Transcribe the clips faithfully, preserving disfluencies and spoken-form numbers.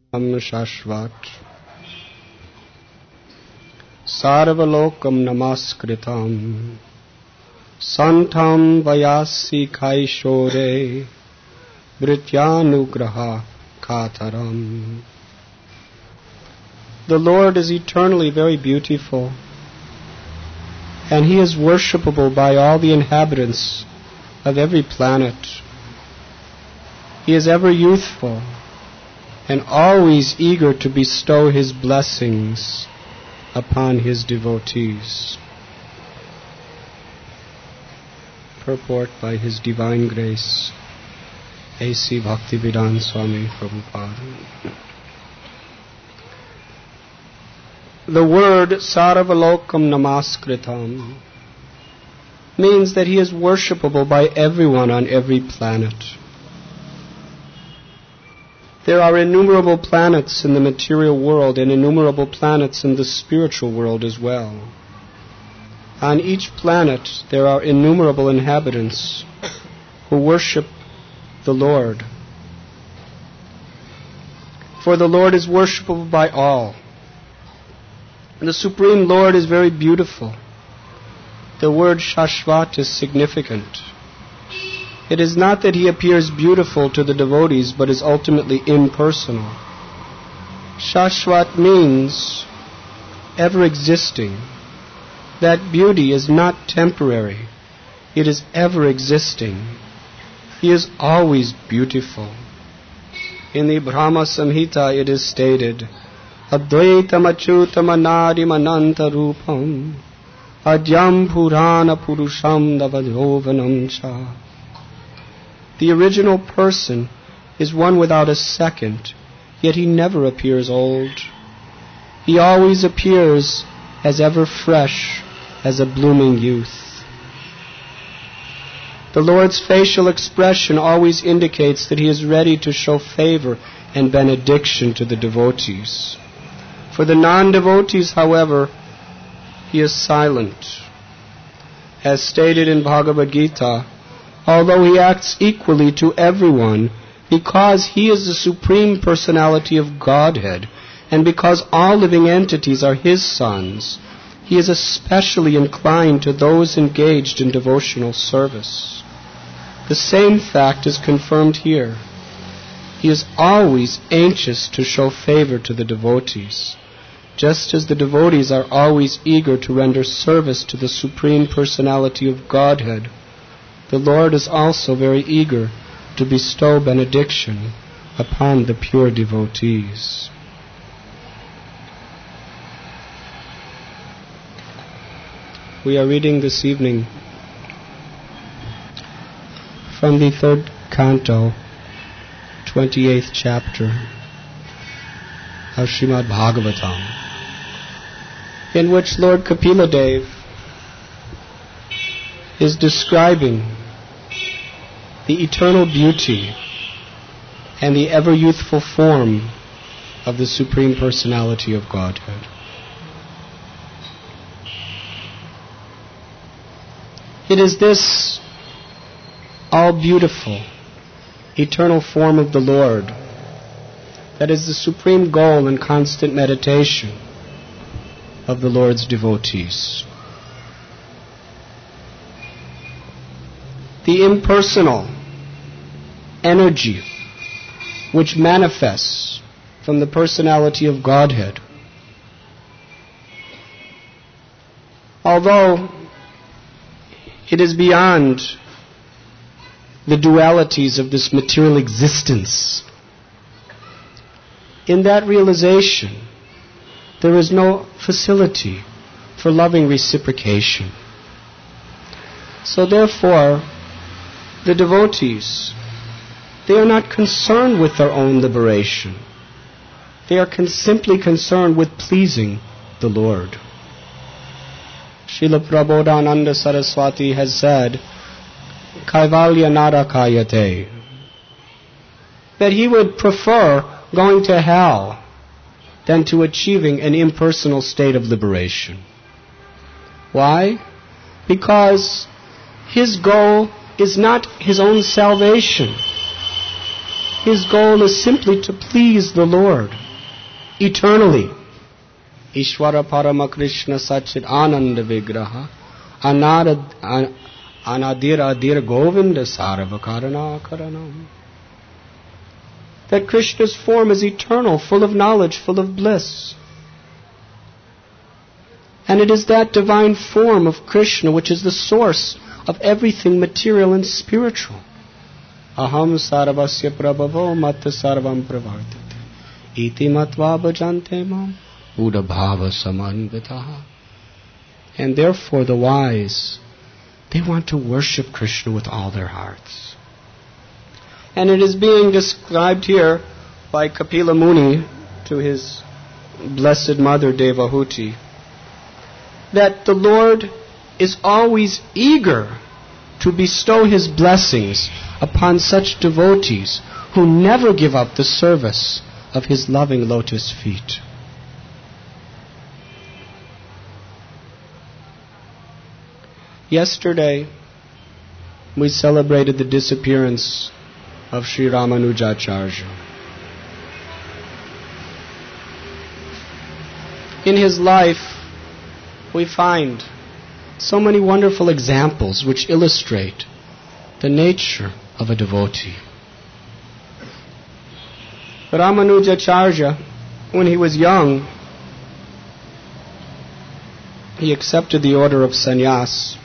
Am Shashvat Sarvalokam Namaskritam Santam Vayasi Kaishore Brityanugraha Kataram. The Lord is eternally very beautiful, and He is worshipable by all the inhabitants of every planet. He is ever youthful and always eager to bestow His blessings upon His devotees. Purport by His Divine Grace, A C Bhaktivedanta Swami Prabhupada. The word Sarvalokam Namaskritam means that He is worshipable by everyone on every planet. There are innumerable planets in the material world and innumerable planets in the spiritual world as well. On each planet there are innumerable inhabitants who worship the Lord. For the Lord is worshipable by all. The Supreme Lord is very beautiful. The word Shashvat is significant. It is not that He appears beautiful to the devotees, but is ultimately impersonal. Shashvat means ever existing. That beauty is not temporary. It is ever existing. He is always beautiful. In the Brahma Samhita it is stated, Advaitam achyutam anadim ananta rupam adyam purana purusham davadhovanam cha. The original person is one without a second, yet He never appears old. He always appears as ever fresh as a blooming youth. The Lord's facial expression always indicates that He is ready to show favor and benediction to the devotees. For the non-devotees, however, He is silent. As stated in Bhagavad Gita, although He acts equally to everyone, because He is the Supreme Personality of Godhead, and because all living entities are His sons, He is especially inclined to those engaged in devotional service. The same fact is confirmed here. He is always anxious to show favor to the devotees, just as the devotees are always eager to render service to the Supreme Personality of Godhead. The Lord is also very eager to bestow benediction upon the pure devotees. We are reading this evening from the third canto, twenty-eighth chapter of Srimad Bhagavatam, in which Lord Kapila Dev is describing the eternal beauty and the ever-youthful form of the Supreme Personality of Godhead. It is this all-beautiful, eternal form of the Lord that is the supreme goal and constant meditation of the Lord's devotees. The impersonal energy which manifests from the personality of Godhead, although it is beyond the dualities of this material existence, in that realization there is no facility for loving reciprocation. So therefore, the devotees, they are not concerned with their own liberation. They are con- simply concerned with pleasing the Lord. Srila Prabodhananda Saraswati has said, Kaivalya Narakayate, that he would prefer going to hell than to achieving an impersonal state of liberation. Why? Because his goal is not his own salvation. His goal is simply to please the Lord eternally. Ishvara Parama Krishna Sachit Ananda Vigraha Anadir Adir Govinda Saravakarana Karanam. That Krishna's form is eternal, full of knowledge, full of bliss. And it is that divine form of Krishna which is the source of everything material and spiritual. Aham sarvasya prabhavo matta sarvam pravartate iti matva bhajante mam buddha bhava samanvitaha. And therefore the wise, they want to worship Krishna with all their hearts. And it is being described here by Kapila Muni to his blessed mother Devahuti, that the Lord is always eager to bestow His blessings upon such devotees who never give up the service of His loving lotus feet. Yesterday, we celebrated the disappearance of Sri Ramanujacharya. In his life, we find so many wonderful examples which illustrate the nature of a devotee. Ramanujacharya, when he was young, he accepted the order of sannyas.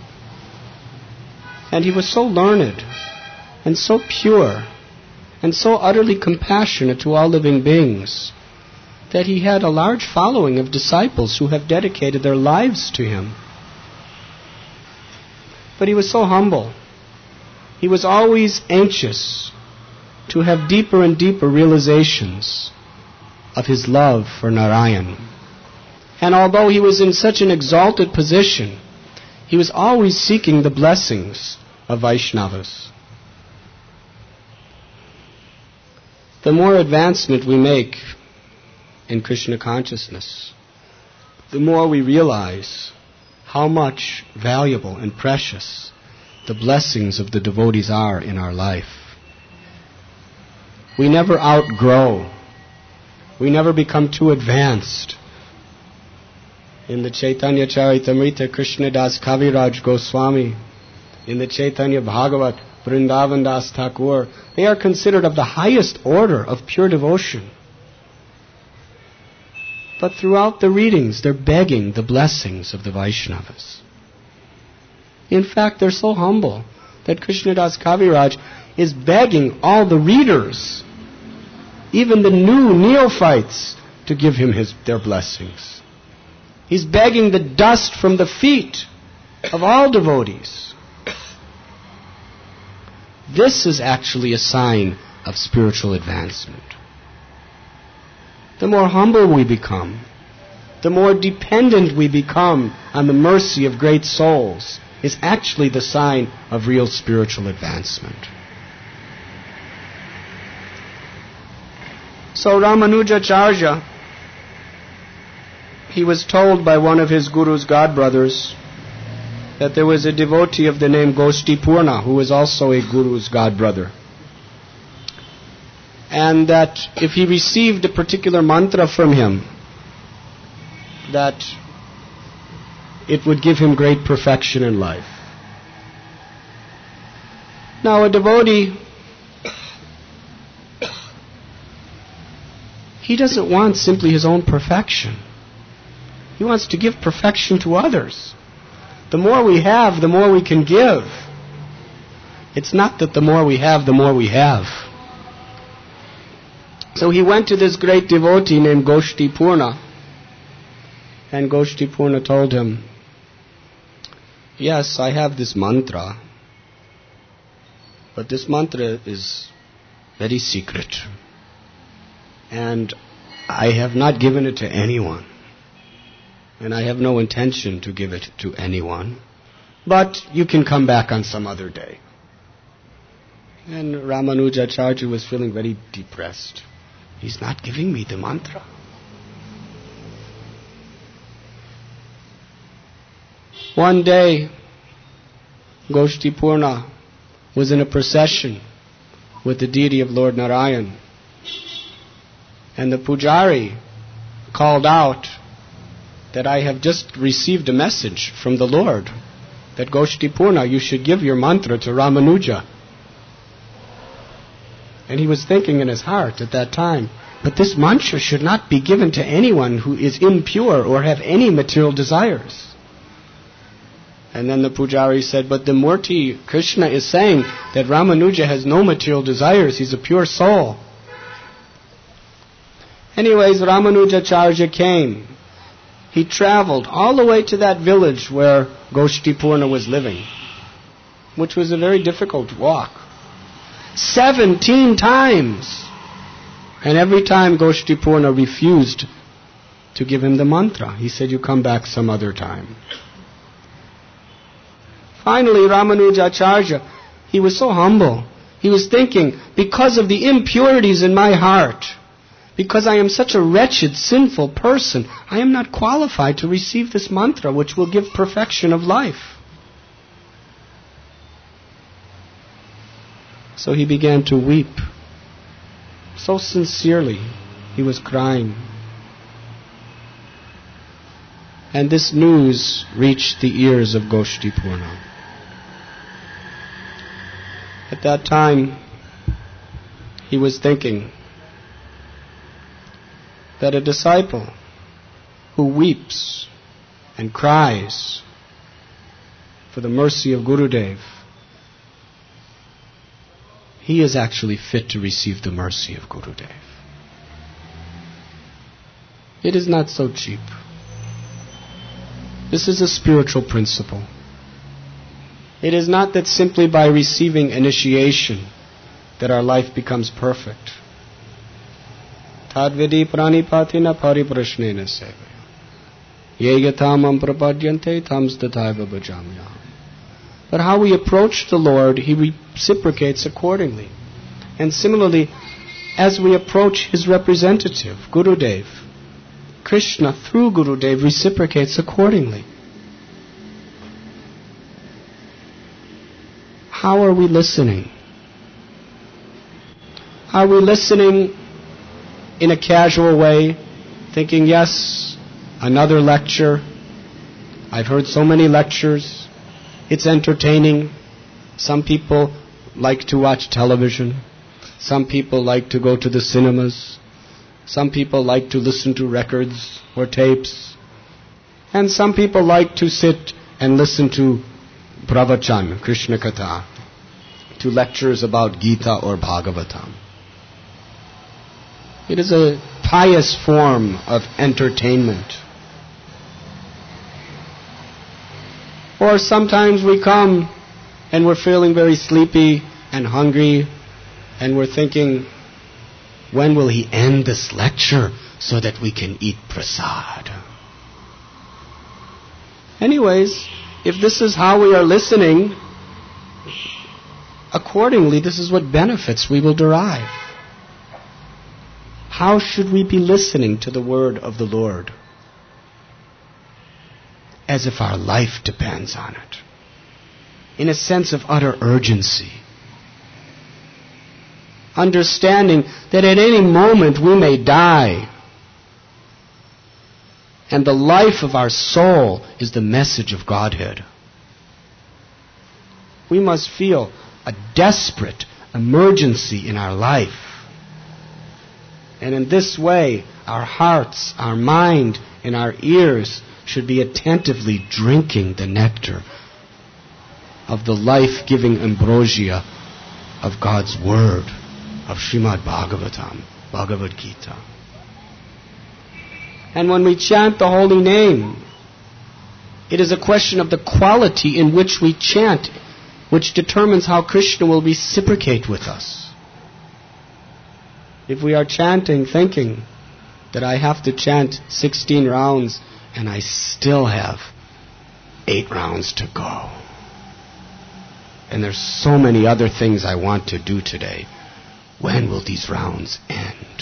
And he was so learned and so pure and so utterly compassionate to all living beings that he had a large following of disciples who have dedicated their lives to him. But he was so humble. He was always anxious to have deeper and deeper realizations of his love for Narayan. And although he was in such an exalted position, he was always seeking the blessings of Vaishnavas. The more advancement we make in Krishna consciousness, the more we realize how much valuable and precious the blessings of the devotees are in our life. We never outgrow. We never become too advanced. In the Chaitanya Charitamrita, Krishnadas Kaviraj Goswami, in the Chaitanya Bhagavat, Vrindavan Das Thakur, they are considered of the highest order of pure devotion. But throughout the readings, they're begging the blessings of the Vaishnavas. In fact, they're so humble that Krishnadas Kaviraj is begging all the readers, even the new neophytes, to give him his, their blessings. He's begging the dust from the feet of all devotees. This is actually a sign of spiritual advancement. The more humble we become, the more dependent we become on the mercy of great souls, is actually the sign of real spiritual advancement. So Ramanujacharya, he was told by one of his guru's godbrothers that there was a devotee of the name Goshtipurna who was also a guru's godbrother. And that if he received a particular mantra from him, that it would give him great perfection in life. Now a devotee, he doesn't want simply his own perfection. He wants to give perfection to others. The more we have, the more we can give. It's not that the more we have, the more we have. So he went to this great devotee named Goshtipurna, and Goshtipurna told him, yes, I have this mantra, but this mantra is very secret, and I have not given it to anyone, and I have no intention to give it to anyone, but you can come back on some other day. And Ramanujacharya was feeling very depressed. He's not giving me the mantra. One day, Goshtipurna was in a procession with the deity of Lord Narayan. And the pujari called out that I have just received a message from the Lord that Goshtipurna, you should give your mantra to Ramanuja. And he was thinking in his heart at that time, but this mantra should not be given to anyone who is impure or have any material desires. And then the pujari said, but the Murti Krishna is saying that Ramanuja has no material desires, he's a pure soul. Anyways, Ramanujacharya came. He traveled all the way to that village where Goshtipurna was living, which was a very difficult walk. Seventeen times! And every time Goshtipurna refused to give him the mantra. He said, you come back some other time. Finally, Ramanujacharya, he was so humble. He was thinking, because of the impurities in my heart, because I am such a wretched, sinful person, I am not qualified to receive this mantra which will give perfection of life. So he began to weep. So sincerely, he was crying. And this news reached the ears of Goshtipurna. At that time, he was thinking that a disciple who weeps and cries for the mercy of Gurudev, he is actually fit to receive the mercy of Gurudev. It is not so cheap. This is a spiritual principle. It is not that simply by receiving initiation that our life becomes perfect. Tadvidi pranipatina pariprashnena sevaya. Yeyatamam prapadyante tamstataiva bhajamyam. But how we approach the Lord, He reciprocates accordingly. And similarly, as we approach His representative, Gurudev, Krishna through Gurudev reciprocates accordingly. How are we listening? Are we listening in a casual way, thinking, yes, another lecture. I've heard so many lectures. It's entertaining. Some people like to watch television. Some people like to go to the cinemas. Some people like to listen to records or tapes. And some people like to sit and listen to pravachan, Krishna Katha, to lectures about Gita or Bhagavatam. It is a pious form of entertainment. Or sometimes we come and we're feeling very sleepy and hungry and we're thinking, when will he end this lecture so that we can eat prasad? Anyways, if this is how we are listening, accordingly, this is what benefits we will derive. How should we be listening to the word of the Lord? As if our life depends on it. In a sense of utter urgency. Understanding that at any moment we may die. And the life of our soul is the message of Godhead. We must feel a desperate emergency in our life. And in this way, our hearts, our mind, and our ears should be attentively drinking the nectar of the life-giving ambrosia of God's Word, of Srimad Bhagavatam, Bhagavad Gita. And when we chant the holy name, it is a question of the quality in which we chant, which determines how Krishna will reciprocate with us. If we are chanting, thinking that I have to chant sixteen rounds and I still have eight rounds to go, and there's so many other things I want to do today, when will these rounds end?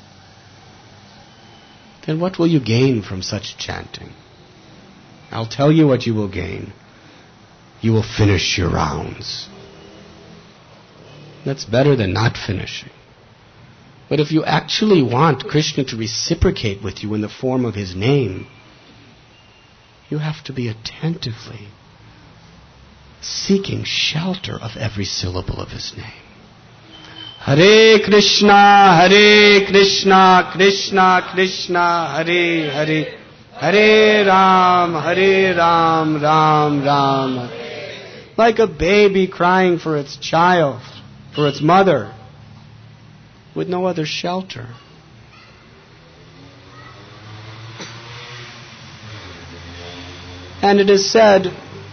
Then what will you gain from such chanting? I'll tell you what you will gain. You will finish your rounds. That's better than not finishing. But if you actually want Krishna to reciprocate with you in the form of his name, you have to be attentively seeking shelter of every syllable of his name. Hare Krishna, Hare Krishna, Krishna Krishna, Hare Hare, Hare Ram, Hare Ram, Ram Ram. Like a baby crying for its child, for its mother, with no other shelter. And it is said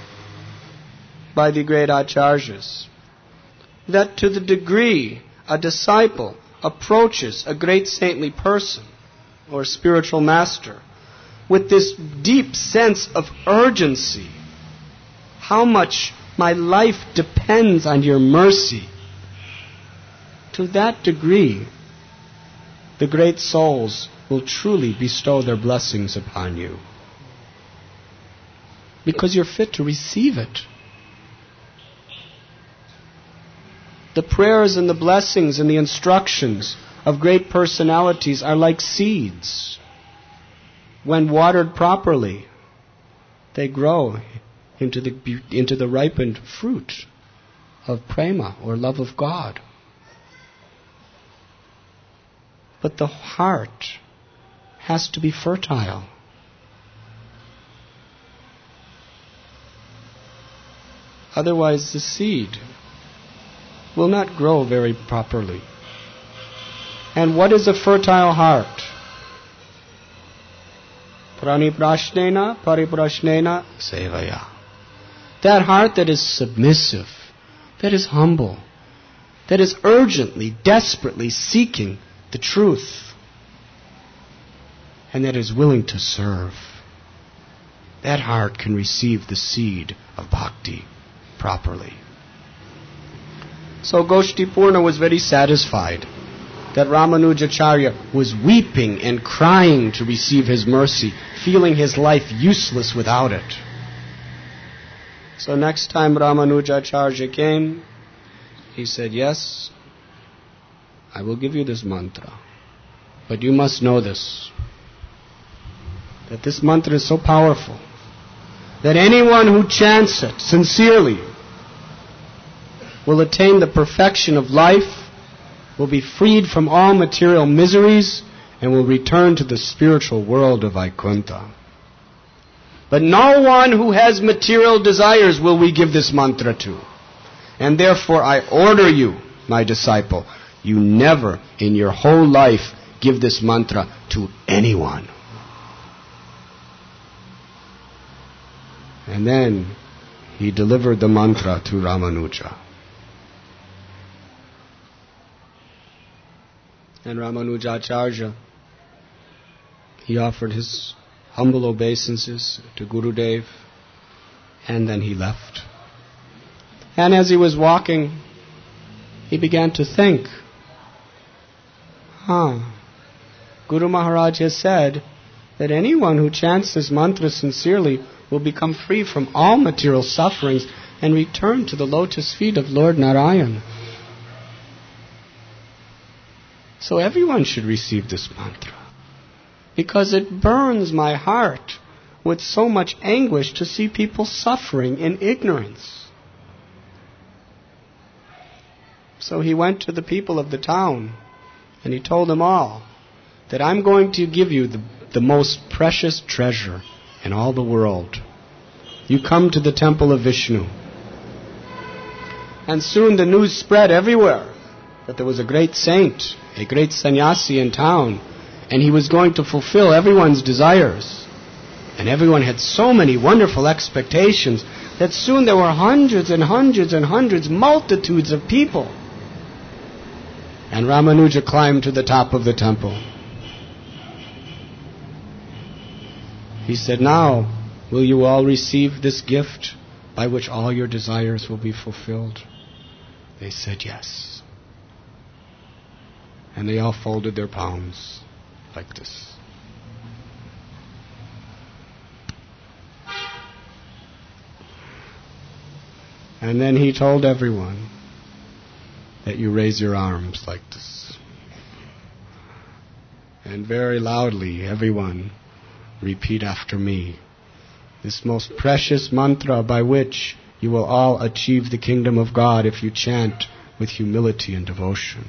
by the great acharyas that to the degree a disciple approaches a great saintly person or spiritual master with this deep sense of urgency, how much my life depends on your mercy, to that degree the great souls will truly bestow their blessings upon you, because you're fit to receive it. The prayers and the blessings and the instructions of great personalities are like seeds. When watered properly, they grow into the, into the ripened fruit of prema, or love of God. But the heart has to be fertile. Otherwise the seed will not grow very properly. And what is a fertile heart? Praniprashnena pariprashnena sevaya. That heart that is submissive, that is humble, that is urgently, desperately seeking the truth, and that is willing to serve. That heart can receive the seed of bhakti properly. So Goshti Purna was very satisfied that Ramanujacharya was weeping and crying to receive his mercy, feeling his life useless without it. So next time Ramanujacharya came, he said, yes, I will give you this mantra, but you must know this, that this mantra is so powerful that anyone who chants it sincerely will attain the perfection of life, will be freed from all material miseries, and will return to the spiritual world of Vaikuntha. But no one who has material desires will we give this mantra to. And therefore I order you, my disciple, you never in your whole life give this mantra to anyone. And then he delivered the mantra to Ramanuja. And Ramanujacharya, he offered his humble obeisances to Gurudev, and then he left. And as he was walking, he began to think, huh, Guru Maharaj has said that anyone who chants this mantra sincerely will become free from all material sufferings and return to the lotus feet of Lord Narayan. So everyone should receive this mantra, because it burns my heart with so much anguish to see people suffering in ignorance. So he went to the people of the town and he told them all that I'm going to give you the, the most precious treasure in all the world. You come to the temple of Vishnu. And soon the news spread everywhere that there was a great saint, a great sannyasi in town, and he was going to fulfill everyone's desires. And everyone had so many wonderful expectations that soon there were hundreds and hundreds and hundreds, multitudes of people. And Ramanuja climbed to the top of the temple. He said, now, will you all receive this gift by which all your desires will be fulfilled? They said yes. And they all folded their palms like this. And then he told everyone that you raise your arms like this. And very loudly, everyone, repeat after me this most precious mantra by which you will all achieve the kingdom of God if you chant with humility and devotion.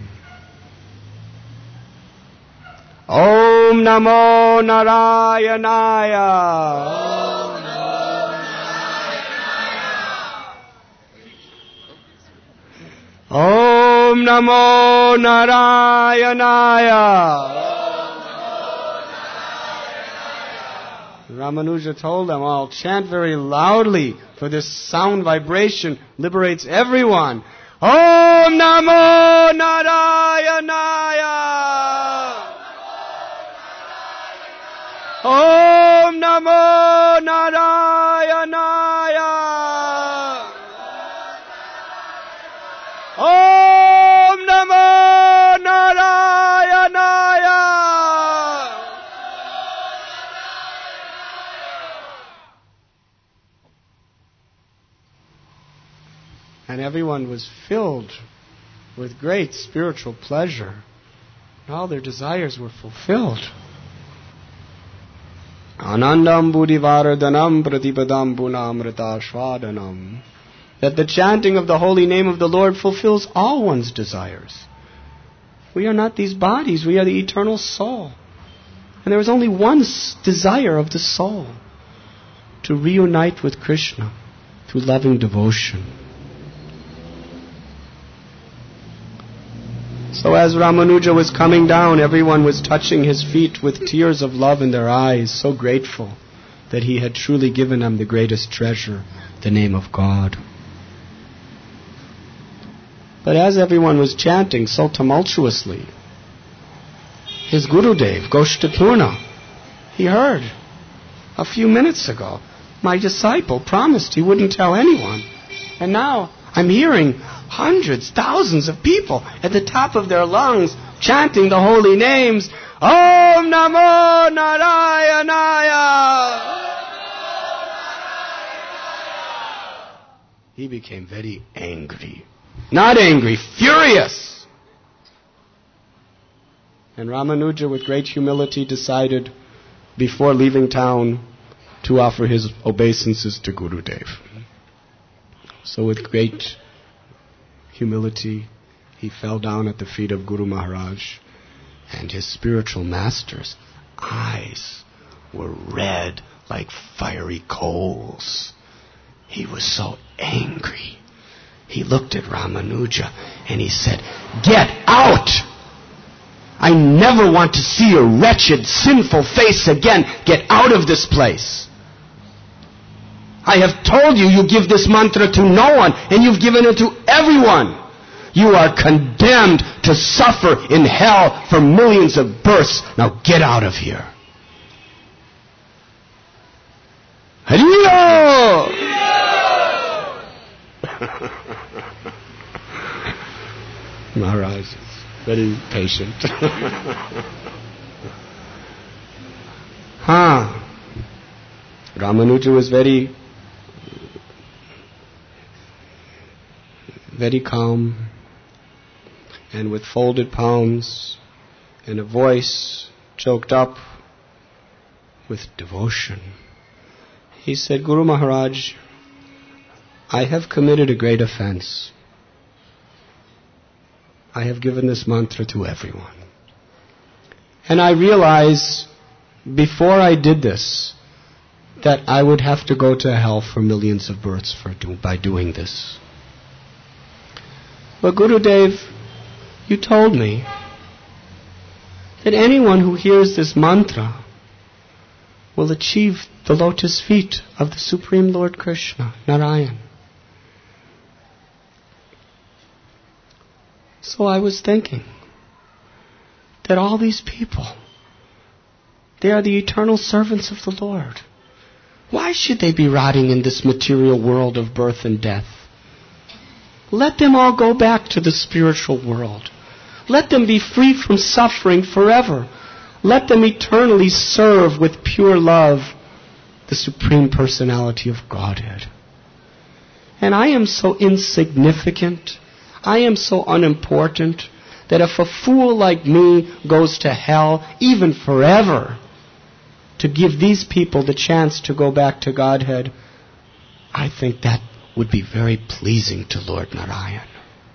Om Namo Narayanaya. Om Namo Narayanaya. Ramanuja told them all, chant very loudly, for this sound vibration liberates everyone. Om Namo Narayanaya. Om Namo Narayanaya. Om Namo Narayanaya. And everyone was filled with great spiritual pleasure. And all their desires were fulfilled. Anandam buddhivardhanam pratipadam punamrita shvadanam. That the chanting of the holy name of the Lord fulfills all one's desires. We are not these bodies, we are the eternal soul. And there is only one desire of the soul, to reunite with Krishna through loving devotion. So as Ramanuja was coming down, everyone was touching his feet with tears of love in their eyes, so grateful that he had truly given them the greatest treasure, the name of God. But as everyone was chanting so tumultuously, his Gurudev, Goshtapurna, he heard a few minutes ago, my disciple promised he wouldn't tell anyone. And now I'm hearing hundreds, thousands of people at the top of their lungs chanting the holy names. Om Namo Narayanaya. He became very angry. Not angry, furious. And Ramanuja, with great humility, decided before leaving town to offer his obeisances to Gurudev. So with great humility, he fell down at the feet of Guru Maharaj, and his spiritual master's eyes were red like fiery coals. He was so angry. He looked at Ramanuja and he said, "Get out! I never want to see your wretched, sinful face again. Get out of this place. I have told you you give this mantra to no one, and you've given it to everyone. You are condemned to suffer in hell for millions of births. Now get out of here." Hariyo! Maharaj is very patient. Huh. Ramanuja was very, very calm, and with folded palms and a voice choked up with devotion, he said, "Guru Maharaj, I have committed a great offense. I have given this mantra to everyone. And I realize before I did this that I would have to go to hell for millions of births for do, by doing this. But Gurudev, you told me that anyone who hears this mantra will achieve the lotus feet of the Supreme Lord Krishna, Narayan. So I was thinking that all these people, they are the eternal servants of the Lord. Why should they be rotting in this material world of birth and death? Let them all go back to the spiritual world. Let them be free from suffering forever. Let them eternally serve with pure love the Supreme Personality of Godhead. And I am so insignificant. I am so unimportant that if a fool like me goes to hell, even forever, to give these people the chance to go back to Godhead, I think that would be very pleasing to Lord Narayan.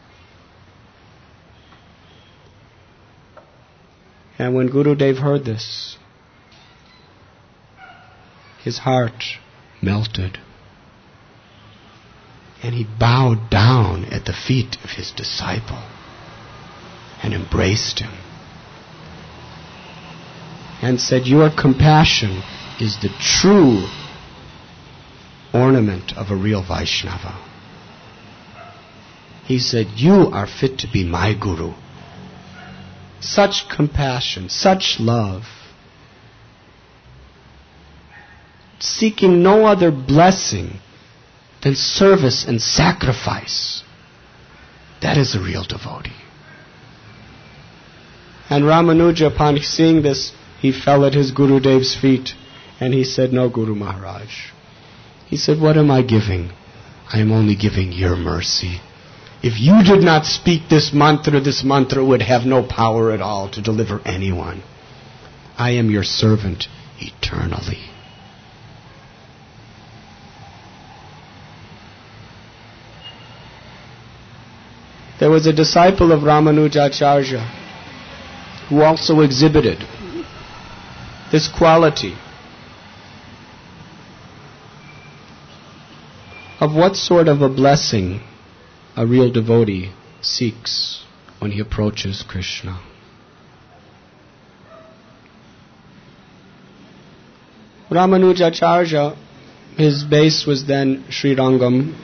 And when Gurudev heard this, his heart melted. And he bowed down at the feet of his disciple and embraced him and said, "Your compassion is the true ornament of a real Vaishnava." He said, "You are fit to be my Guru." Such compassion, such love, seeking no other blessing than service and sacrifice. That is a real devotee. And Ramanuja, upon seeing this, he fell at his Gurudev's feet and he said, "No, Guru Maharaj." He said, "What am I giving? I am only giving your mercy. If you did not speak this mantra, this mantra would have no power at all to deliver anyone. I am your servant eternally." There was a disciple of Ramanujacharya who also exhibited this quality of what sort of a blessing a real devotee seeks when he approaches Krishna. Ramanujacharya, his base was then Sri Rangam,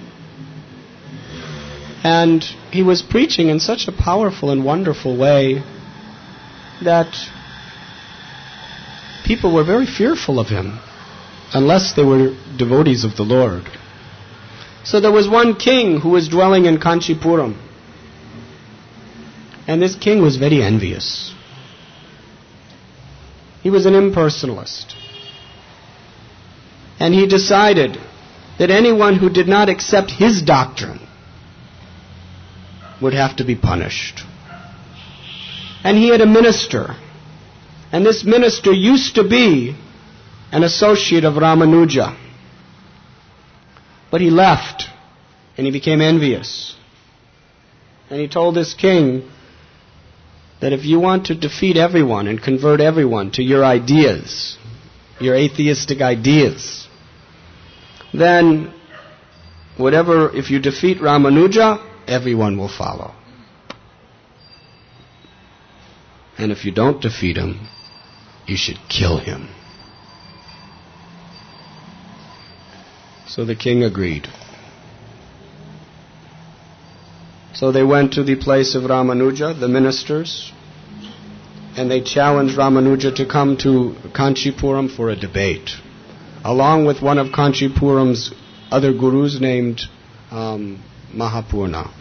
and he was preaching in such a powerful and wonderful way that people were very fearful of him unless they were devotees of the Lord. So there was one king who was dwelling in Kanchipuram, and this king was very envious. He was an impersonalist, and he decided that anyone who did not accept his doctrine would have to be punished. And he had a minister, and this minister used to be an associate of Ramanuja. But he left, and he became envious. And he told this king that if you want to defeat everyone and convert everyone to your ideas, your atheistic ideas, then whatever, if you defeat Ramanuja, everyone will follow. And if you don't defeat him, you should kill him. So the king agreed. So they went to the place of Ramanuja, the ministers, and they challenged Ramanuja to come to Kanchipuram for a debate, along with one of Kanchipuram's other gurus named um, Mahapurna.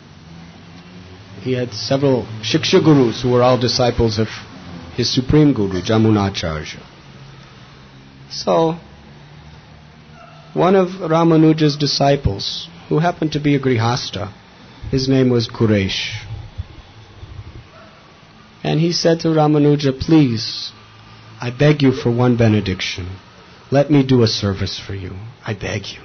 He had several Shiksha gurus who were all disciples of his supreme guru, Jamunacharya. So, one of Ramanuja's disciples, who happened to be a Grihasta, his name was Kuresh. And he said to Ramanuja, "Please, I beg you for one benediction. Let me do a service for you. I beg you.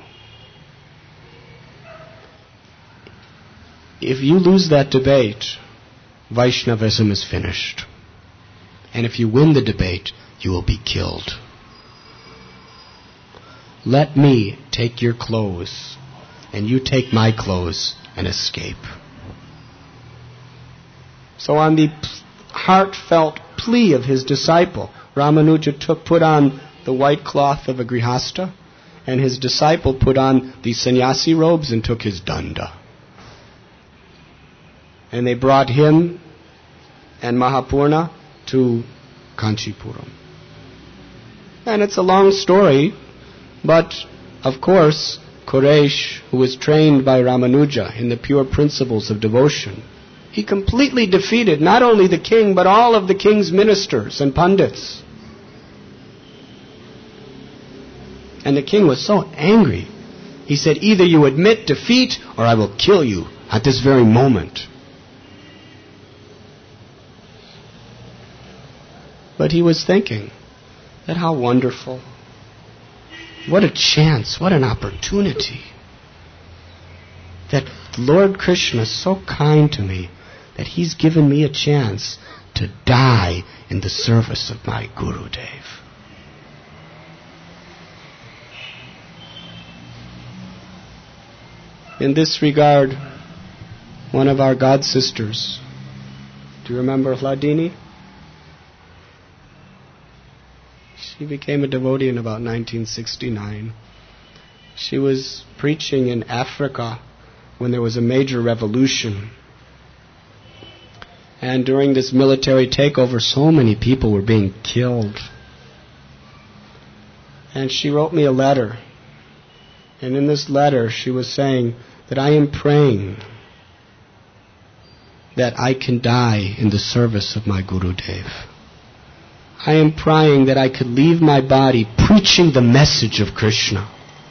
If you lose that debate, Vaishnavism is finished. And if you win the debate, you will be killed. Let me take your clothes, and you take my clothes and escape." So on the heartfelt plea of his disciple, Ramanuja took, put on the white cloth of a Grihasta, and his disciple put on the sannyasi robes and took his danda. And they brought him and Mahapurna to Kanchipuram. And it's a long story, but of course, Kuresh, who was trained by Ramanuja in the pure principles of devotion, he completely defeated not only the king, but all of the king's ministers and pandits. And the king was so angry. He said, "Either you admit defeat or I will kill you at this very moment. But he was thinking that how wonderful. What a chance, what an opportunity. That Lord Krishna is so kind to me that he's given me a chance to die in the service of my Gurudev. In this regard, one of our god sisters, do you remember Hladini? She became a devotee in about nineteen sixty-nine. She was preaching in Africa when there was a major revolution. And during this military takeover, so many people were being killed. And she wrote me a letter. And in this letter, she was saying that I am praying that I can die in the service of my Gurudev. I am praying that I could leave my body preaching the message of Krishna.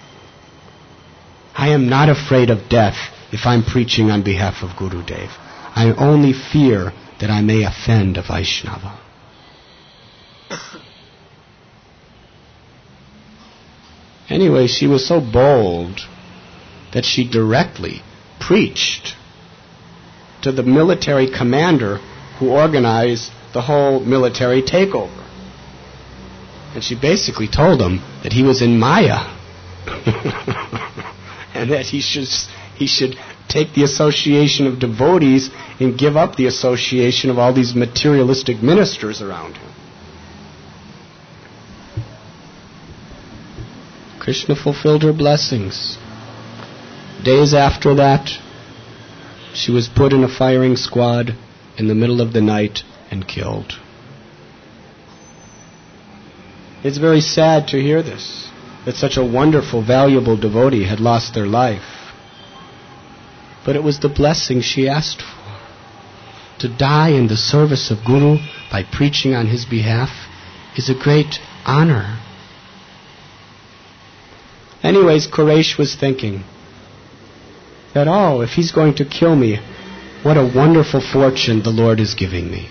I am not afraid of death if I'm preaching on behalf of Gurudev. I only fear that I may offend a Vaishnava. Anyway, she was so bold that she directly preached to the military commander who organized the whole military takeover. And she basically told him that he was in Maya. And that he should he should take the association of devotees and give up the association of all these materialistic ministers around him. Krishna fulfilled her blessings. Days after that, she was put in a firing squad in the middle of the night and killed. It's very sad to hear this, that such a wonderful, valuable devotee had lost their life. But it was the blessing she asked for. To die in the service of Guru by preaching on his behalf is a great honor. Anyways, Quraysh was thinking that, oh, if he's going to kill me, what a wonderful fortune the Lord is giving me.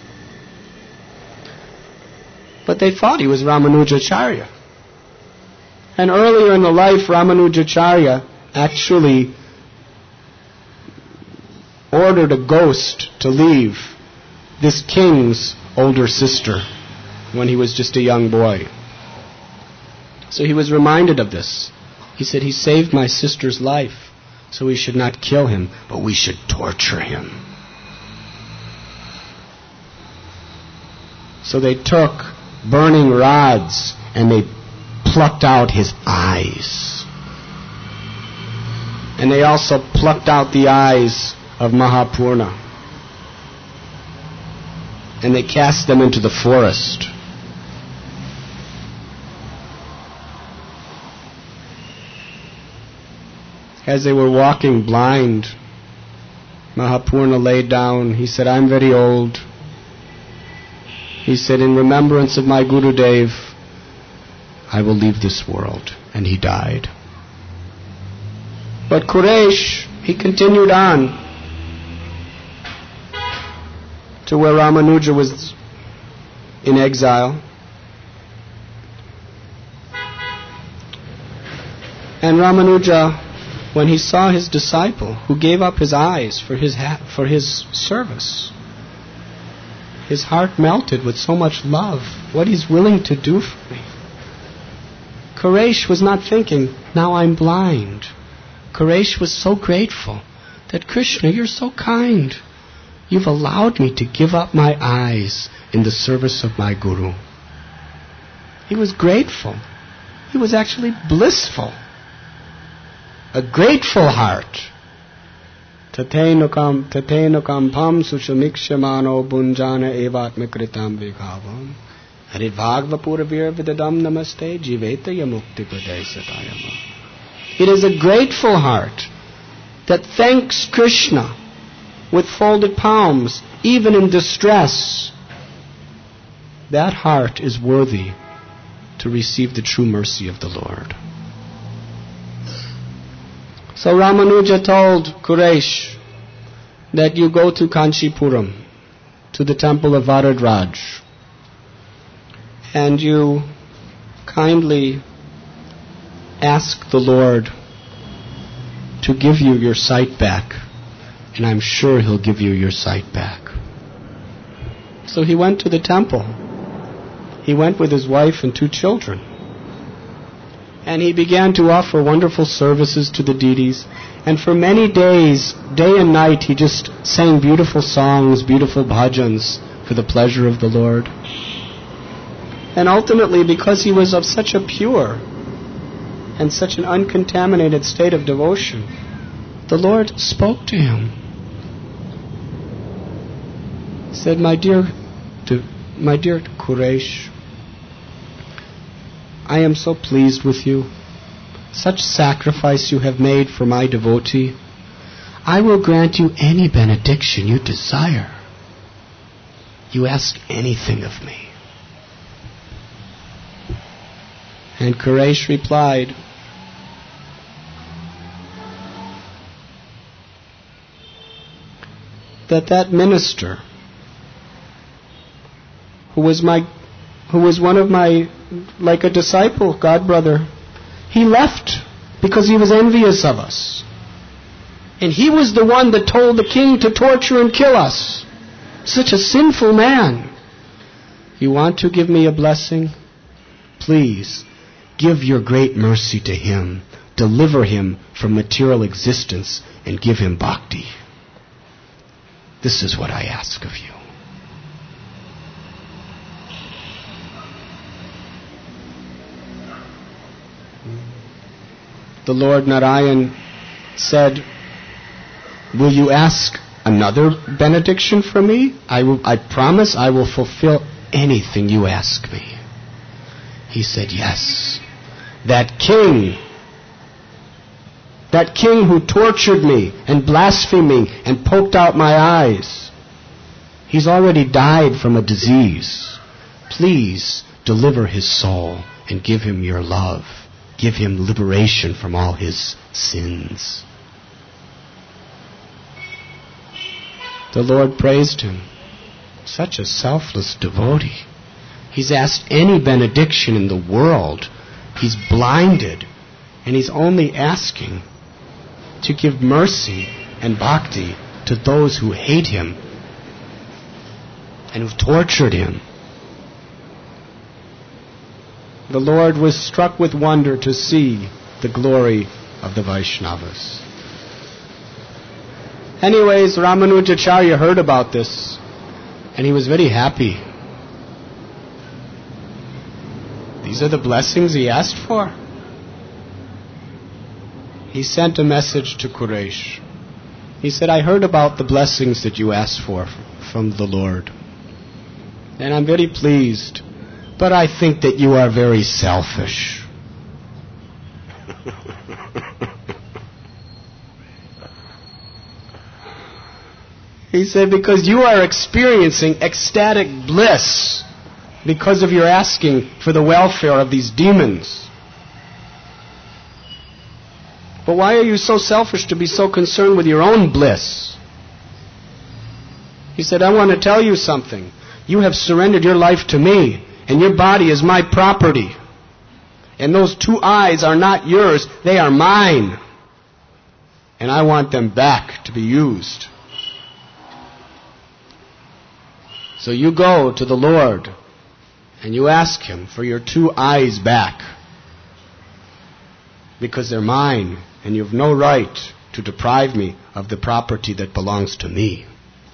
But they thought he was Ramanujacharya. And earlier in the life, Ramanujacharya actually ordered a ghost to leave this king's older sister when he was just a young boy. So he was reminded of this. He said, he saved my sister's life, so we should not kill him, but we should torture him. So they took burning rods and they plucked out his eyes. And they also plucked out the eyes of Mahapurna. And they cast them into the forest. As they were walking blind, Mahapurna lay down. He said, I'm very old. He said, in remembrance of my Gurudev, I will leave this world. And he died. But Quraysh, he continued on to where Ramanuja was in exile. And Ramanuja, when he saw his disciple who gave up his eyes for his ha- for his service, his heart melted with so much love. What he's willing to do for me. Quraysh was not thinking, now I'm blind. Quraysh was so grateful that, Krishna, you're so kind. You've allowed me to give up my eyes in the service of my Guru. He was grateful. He was actually blissful. A grateful heart. Tatenukam tatenukam pam sushamikshamano bunjana evatmikritam vighavam haridvagvapurvir vidadam namaste jiveta yamukti pradesatayama. It is a grateful heart that thanks Krishna with folded palms, even in distress. That heart is worthy to receive the true mercy of the Lord. So Ramanuja told Quraysh that you go to Kanchipuram, to the temple of Varadraj, and you kindly ask the Lord to give you your sight back, and I'm sure He'll give you your sight back. So he went to the temple. He went with his wife and two children. And he began to offer wonderful services to the deities. And for many days, day and night, he just sang beautiful songs, beautiful bhajans for the pleasure of the Lord. And ultimately, because he was of such a pure and such an uncontaminated state of devotion, the Lord spoke to him. He said, My dear, to, my dear Quraysh, I am so pleased with you. Such sacrifice you have made for my devotee. I will grant you any benediction you desire. You ask anything of me. And Quraysh replied, that that minister, who was my, who was one of my, like a disciple, godbrother, he left because he was envious of us. And he was the one that told the king to torture and kill us. Such a sinful man. You want to give me a blessing? Please, give your great mercy to him. Deliver him from material existence and give him bhakti. This is what I ask of you. The Lord Narayan said, will you ask another benediction from me? I will, I promise I will fulfill anything you ask me. He said, yes. That king, that king who tortured me and blasphemed me and poked out my eyes, he's already died from a disease. Please deliver his soul and give him your love. Give him liberation from all his sins. The Lord praised him. Such a selfless devotee. He's asked any benediction in the world. He's blinded, and he's only asking to give mercy and bhakti to those who hate him and who've tortured him. The Lord was struck with wonder to see the glory of the Vaishnavas. Anyways, Ramanujacharya heard about this, and he was very happy. These are the blessings he asked for. He sent a message to Quraysh. He said, I heard about the blessings that you asked for from the Lord, and I'm very pleased. But I think that you are very selfish. He said, because you are experiencing ecstatic bliss because of your asking for the welfare of these demons. But why are you so selfish to be so concerned with your own bliss? He said, I want to tell you something. You have surrendered your life to me. And your body is my property. And those two eyes are not yours, they are mine. And I want them back to be used. So you go to the Lord and you ask Him for your two eyes back. Because they're mine, and you have no right to deprive me of the property that belongs to me.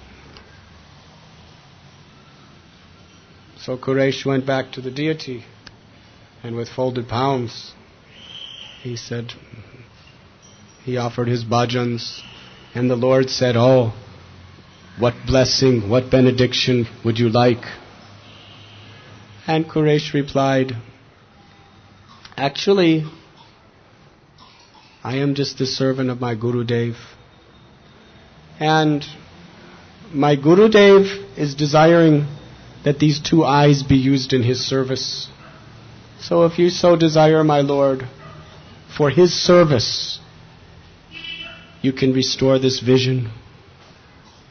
So Quraysh went back to the deity, and with folded palms, he said, he offered his bhajans, and the Lord said, oh, what blessing, what benediction would you like? And Quraysh replied, actually, I am just the servant of my Gurudev, and my Gurudev is desiring that these two eyes be used in his service. So if you so desire, my Lord, for his service, you can restore this vision.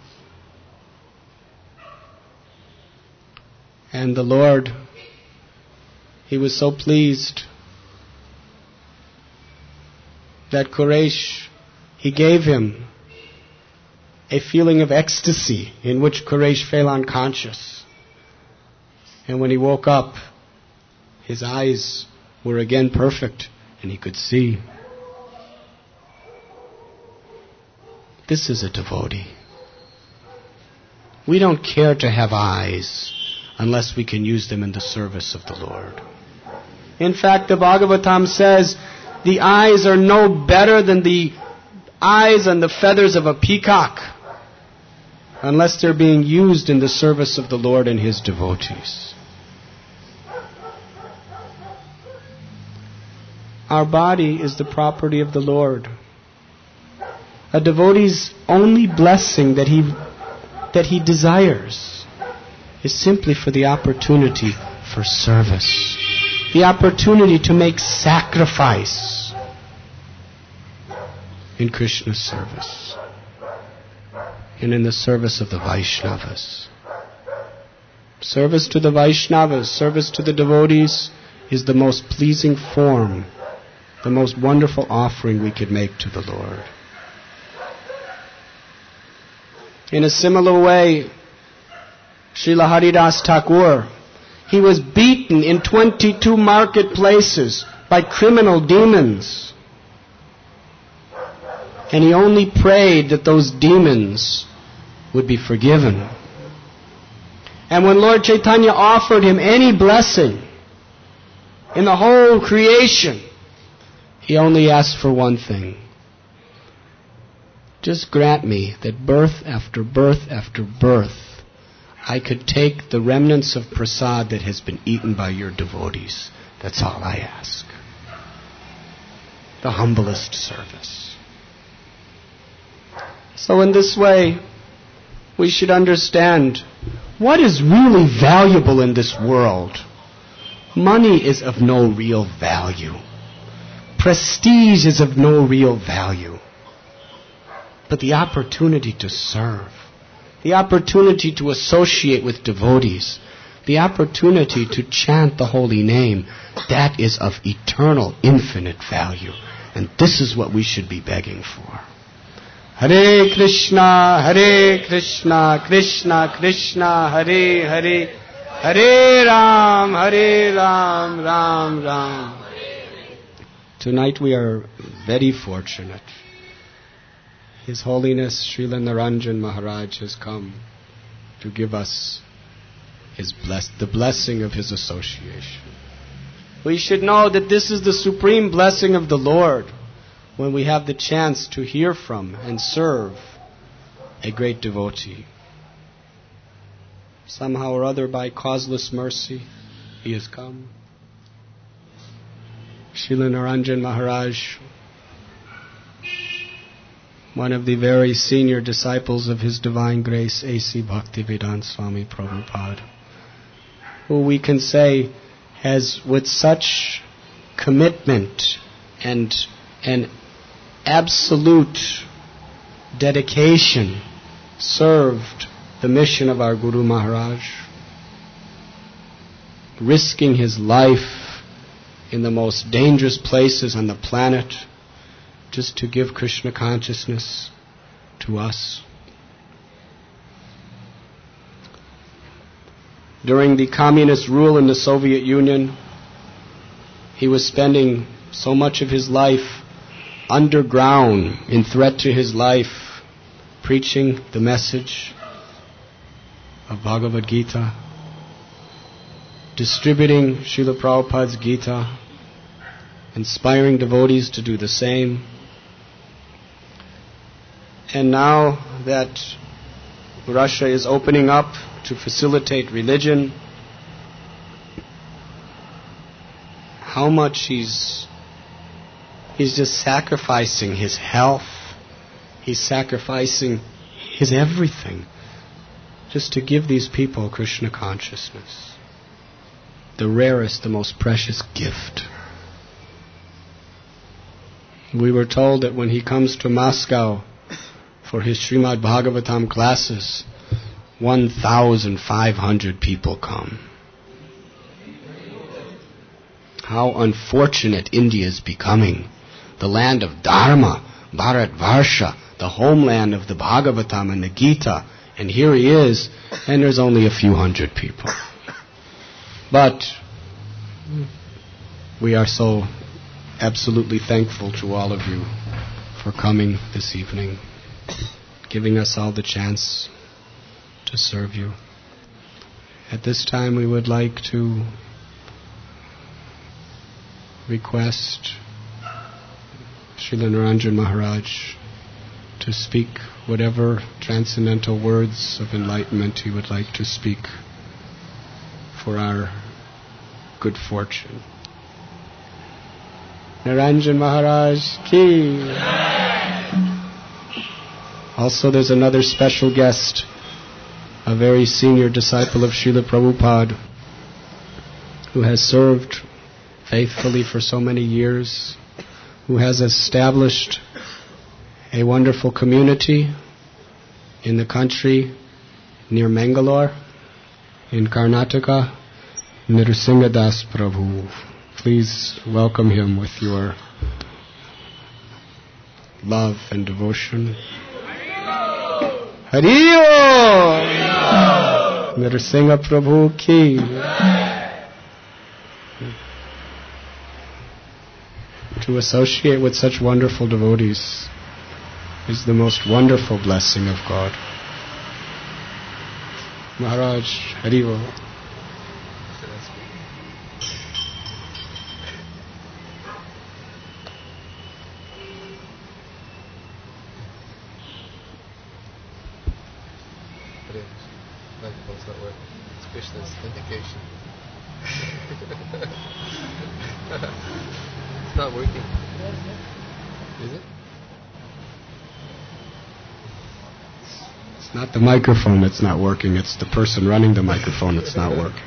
And the Lord, He was so pleased that Quraysh, He gave him a feeling of ecstasy in which Quraysh fell unconscious. And when he woke up, his eyes were again perfect and he could see. This is a devotee. We don't care to have eyes unless we can use them in the service of the Lord. In fact, the Bhagavatam says, the eyes are no better than the eyes and the feathers of a peacock unless they're being used in the service of the Lord and His devotees. Our body is the property of the Lord. A devotee's only blessing that he that he desires is simply for the opportunity for service, the opportunity to make sacrifice in Krishna's service and in the service of the Vaishnavas. Service to the Vaishnavas, service to the devotees is the most pleasing form, the most wonderful offering we could make to the Lord. In a similar way, Srila Haridas Thakur, he was beaten in twenty-two marketplaces by criminal demons. And he only prayed that those demons would be forgiven. And when Lord Chaitanya offered him any blessing in the whole creation, he only asked for one thing. Just grant me that birth after birth after birth, I could take the remnants of prasad that has been eaten by your devotees. That's all I ask. The humblest service. So in this way, we should understand what is really valuable in this world. Money is of no real value. Prestige is of no real value. But the opportunity to serve, the opportunity to associate with devotees, the opportunity to chant the holy name, that is of eternal, infinite value. And this is what we should be begging for. Hare Krishna, Hare Krishna, Krishna Krishna, Hare Hare, Hare Ram, Hare Ram, Ram Ram. Tonight we are very fortunate. His Holiness Srila Naranjan Maharaj has come to give us his bless- the blessing of his association. We should know that this is the supreme blessing of the Lord when we have the chance to hear from and serve a great devotee. Somehow or other, by causeless mercy, he has come. Srila Naranjan Maharaj, one of the very senior disciples of His Divine Grace, A C Bhaktivedanta Swami Prabhupada, who we can say has with such commitment and, and absolute dedication served the mission of our Guru Maharaj, risking his life in the most dangerous places on the planet just to give Krishna consciousness to us. During the communist rule in the Soviet Union, he was spending so much of his life underground in threat to his life, preaching the message of Bhagavad Gita, distributing Srila Prabhupada's Gita, inspiring devotees to do the same. And now that Russia is opening up to facilitate religion, how much he's he's just sacrificing his health, he's sacrificing his everything just to give these people Krishna consciousness, the rarest, the most precious gift. We were told that when he comes to Moscow for his Srimad Bhagavatam classes, one thousand five hundred people come. how unfortunate India is becoming. The land of Dharma, Bharatvarsha, the homeland of the Bhagavatam and the Gita. And here he is, and there's only a few hundred people. But we are so absolutely thankful to all of you for coming this evening, giving us all the chance to serve you. At this time we would like to request Srila Niranjan Maharaj to speak whatever transcendental words of enlightenment he would like to speak for our good fortune. Niranjan Maharaj ki. Also there's another special guest, a very senior disciple of Srila Prabhupada, who has served faithfully for so many years, who has established a wonderful community in the country near Mangalore, in Karnataka, Nrsimha Das Prabhu. Please welcome him with your love and devotion. Hariyo! Nrsimha Prabhu ki. To associate with such wonderful devotees is the most wonderful blessing of God. Maharaj, Hariyo. Microphone's not working. It's Krishna's indication. It's not working. Is it? It's not the microphone that's not working, it's the person running the microphone that's not working.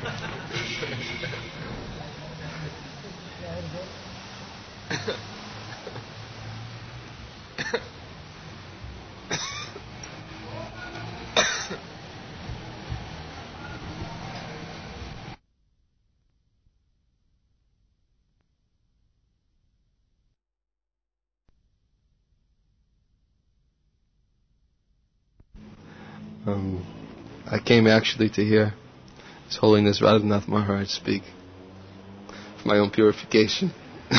Um, I came actually to hear His Holiness Radhanath Maharaj speak for my own purification,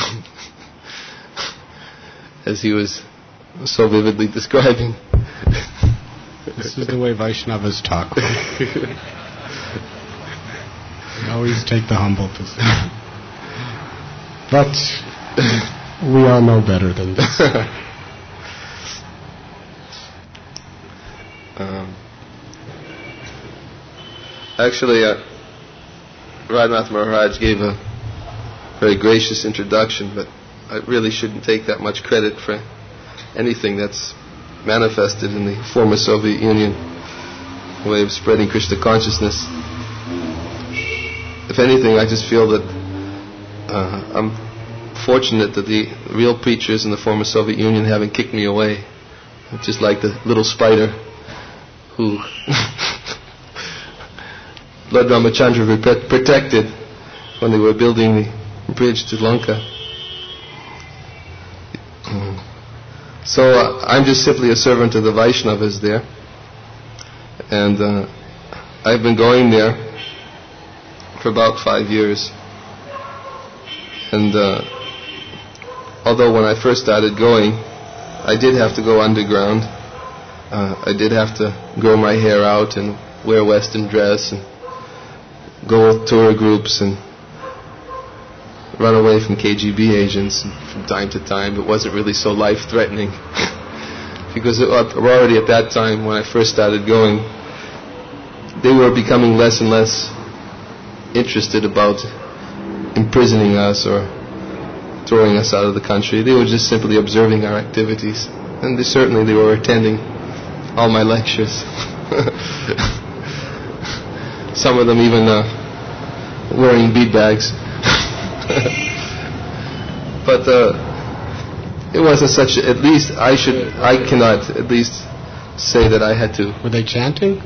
as he was so vividly describing. This is the way Vaishnavas talk. We always take the humble position. But we all know better than this. um, Actually, uh, Radhanath Maharaj gave a very gracious introduction, but I really shouldn't take that much credit for anything that's manifested in the former Soviet Union, the way of spreading Krishna consciousness. If anything, I just feel that uh, I'm fortunate that the real preachers in the former Soviet Union haven't kicked me away, just like the little spider who Lord Ramachandra protected when they were building the bridge to Lanka. So uh, I'm just simply a servant of the Vaishnavas there, and uh, I've been going there for about five years. And uh, although when I first started going, I did have to go underground. Uh, I did have to grow my hair out and wear Western dress and go with tour groups and run away from K G B agents from time to time. It wasn't really so life-threatening because it, already at that time when I first started going, they were becoming less and less interested about imprisoning us or throwing us out of the country. They were just simply observing our activities, and they, certainly they were attending all my lectures. Some of them even uh, wearing bead bags. But uh, it wasn't such. At least I should. I cannot at least say that I had to. Were they chanting?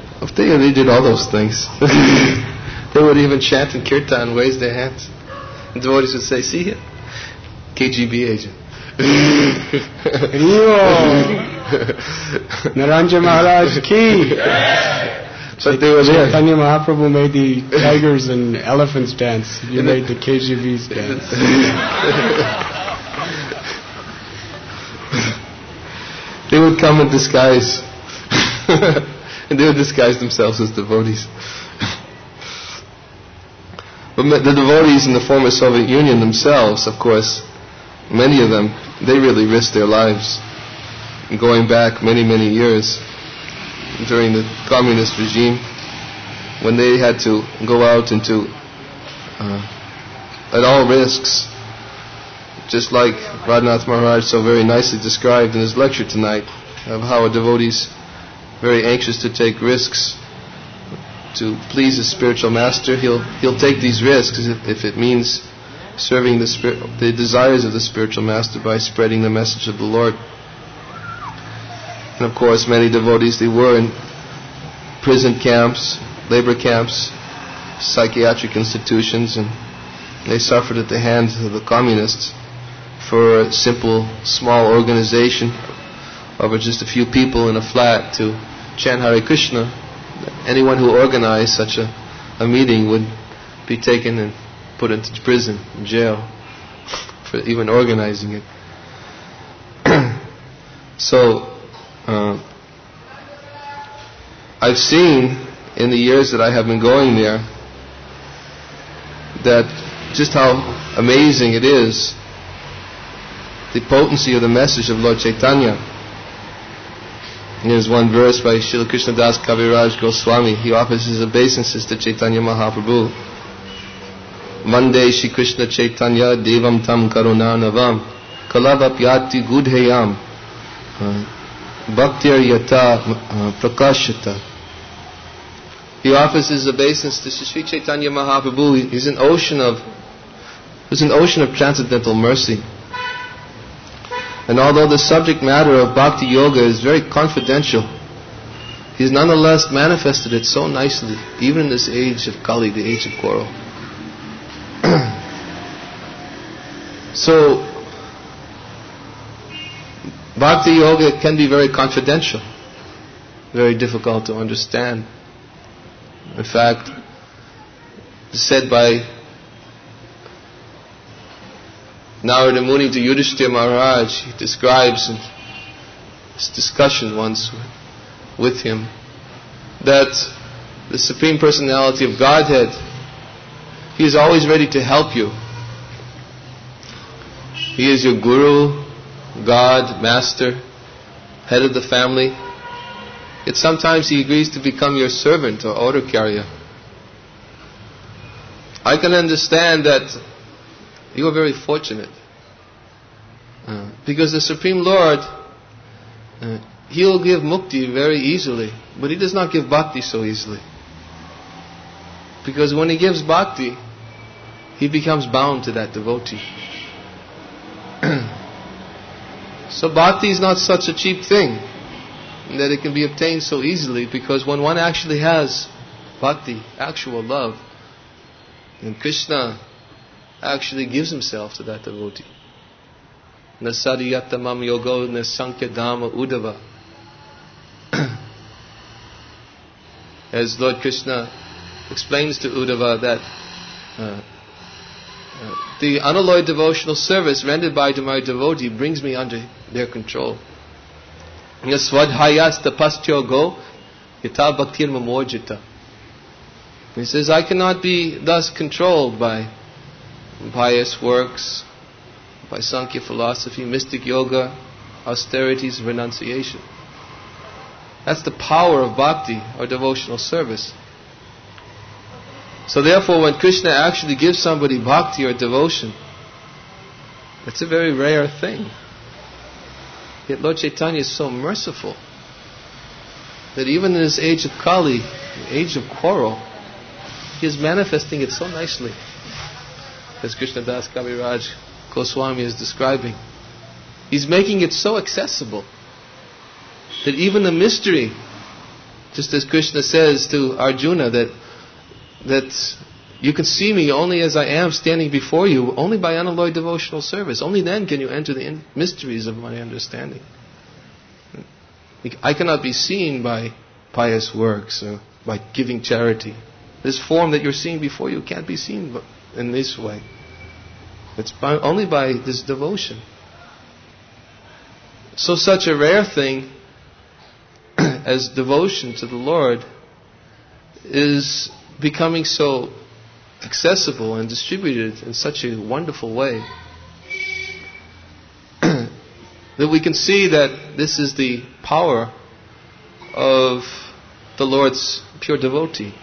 They they did all those things. They would even chant in kirtan, raise their hands. The devotees would say, see him? K G B agent. Naranja Maharaj ki. But they were there. Chaitanya Mahaprabhu made the tigers and elephants dance. You made the K G Bs dance. They would come in disguise. And they would disguise themselves as devotees. But the devotees in the former Soviet Union themselves, of course, many of them, they really risked their lives. Going back many, many years, during the communist regime, when they had to go out into, uh, at all risks, just like Radhanath Maharaj so very nicely described in his lecture tonight, of how a devotee's very anxious to take risks to please his spiritual master. He'll he'll take these risks if, if it means serving the spirit, the desires of the spiritual master by spreading the message of the Lord. And of course, many devotees, they were in prison camps, labor camps, psychiatric institutions, and they suffered at the hands of the communists for a simple, small organization of just a few people in a flat to chant Hare Krishna. Anyone who organized such a, a meeting would be taken and put into prison, in jail, for even organizing it. So, uh, I've seen in the years that I have been going there that just how amazing it is, the potency of the message of Lord Chaitanya. Here's one verse by Srila Krishnadas Kaviraj Goswami. He offers his obeisances to Chaitanya Mahaprabhu. Vande Shri Krishna Chaitanya Devam Tam Karunanavam Kalavapyati Gudheyam Bhaktir Yata Prakashata. He offers his obeisance to Sri Chaitanya Mahaprabhu. He's an ocean of He's an ocean of transcendental mercy. And although the subject matter of Bhakti Yoga is very confidential, he's nonetheless manifested it so nicely, even in this age of Kali, the age of quarrel. So, Bhakti Yoga can be very confidential, very difficult to understand. In fact, it's said by Narada Muni to Yudhishthira Maharaj, he describes in this discussion once with him that the Supreme Personality of Godhead, He is always ready to help you. He is your Guru, God, Master, head of the family. Yet sometimes He agrees to become your servant or order carrier. I can understand that you are very fortunate. Uh, because the Supreme Lord, uh, He will give mukti very easily, but He does not give bhakti so easily. Because when He gives bhakti, He becomes bound to that devotee. So bhakti is not such a cheap thing that it can be obtained so easily, because when one actually has bhakti, actual love, and Krishna actually gives Himself to that devotee. Nasariyata mam yogo nasankhya dhamma udava. As Lord Krishna explains to Uddhava that uh, uh, the unalloyed devotional service rendered by my devotee brings me under their control. Yaswadhayas tapastyo go yata bhaktir mamorjita. He says, I cannot be thus controlled by pious works, by Sankhya philosophy, mystic yoga, austerities, renunciation. That's the power of bhakti, or devotional service. So therefore, when Krishna actually gives somebody bhakti or devotion, it's a very rare thing. Yet Lord Chaitanya is so merciful that even in this age of Kali, the age of quarrel, He is manifesting it so nicely. As Krishna Das Kaviraj Goswami is describing, He's making it so accessible that even the mystery, just as Krishna says to Arjuna that that You can see me only as I am standing before you, only by unalloyed devotional service. Only then can you enter the in- mysteries of my understanding. I cannot be seen by pious works or by giving charity. This form that you're seeing before you can't be seen in this way. It's by, only by this devotion. So such a rare thing as devotion to the Lord is becoming so accessible and distributed in such a wonderful way that we can see that this is the power of the Lord's pure devotee.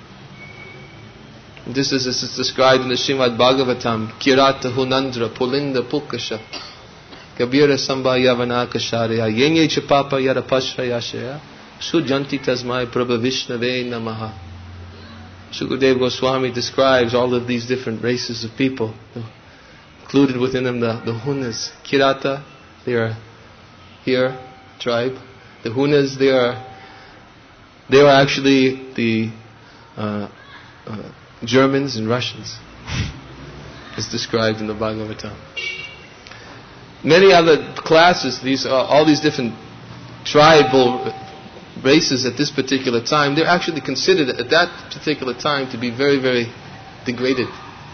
This is, this is described in the Srimad Bhagavatam. Kirata hunandra pulinda pukasha kabira samba yavanakasharya yenye chapapa yada pashrayashaya sujanti tasmai prabhavishnave namaha. Sukadeva Goswami describes all of these different races of people, included within them the, the Hunas. Kirata, they are here, tribe. The Hunas, they are they are actually the uh, uh, Germans and Russians. It's described in the Bhagavatam. Many other classes, these uh, all these different tribal races at this particular time, they're actually considered at that particular time to be very, very degraded.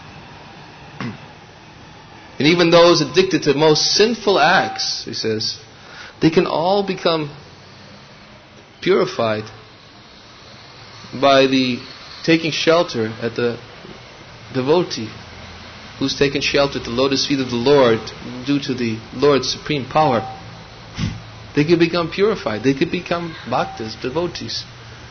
And even those addicted to most sinful acts, he says, they can all become purified by the taking shelter at the devotee who's taken shelter at the lotus feet of the Lord due to the Lord's supreme power. They could become purified. They could become bhaktas, devotees.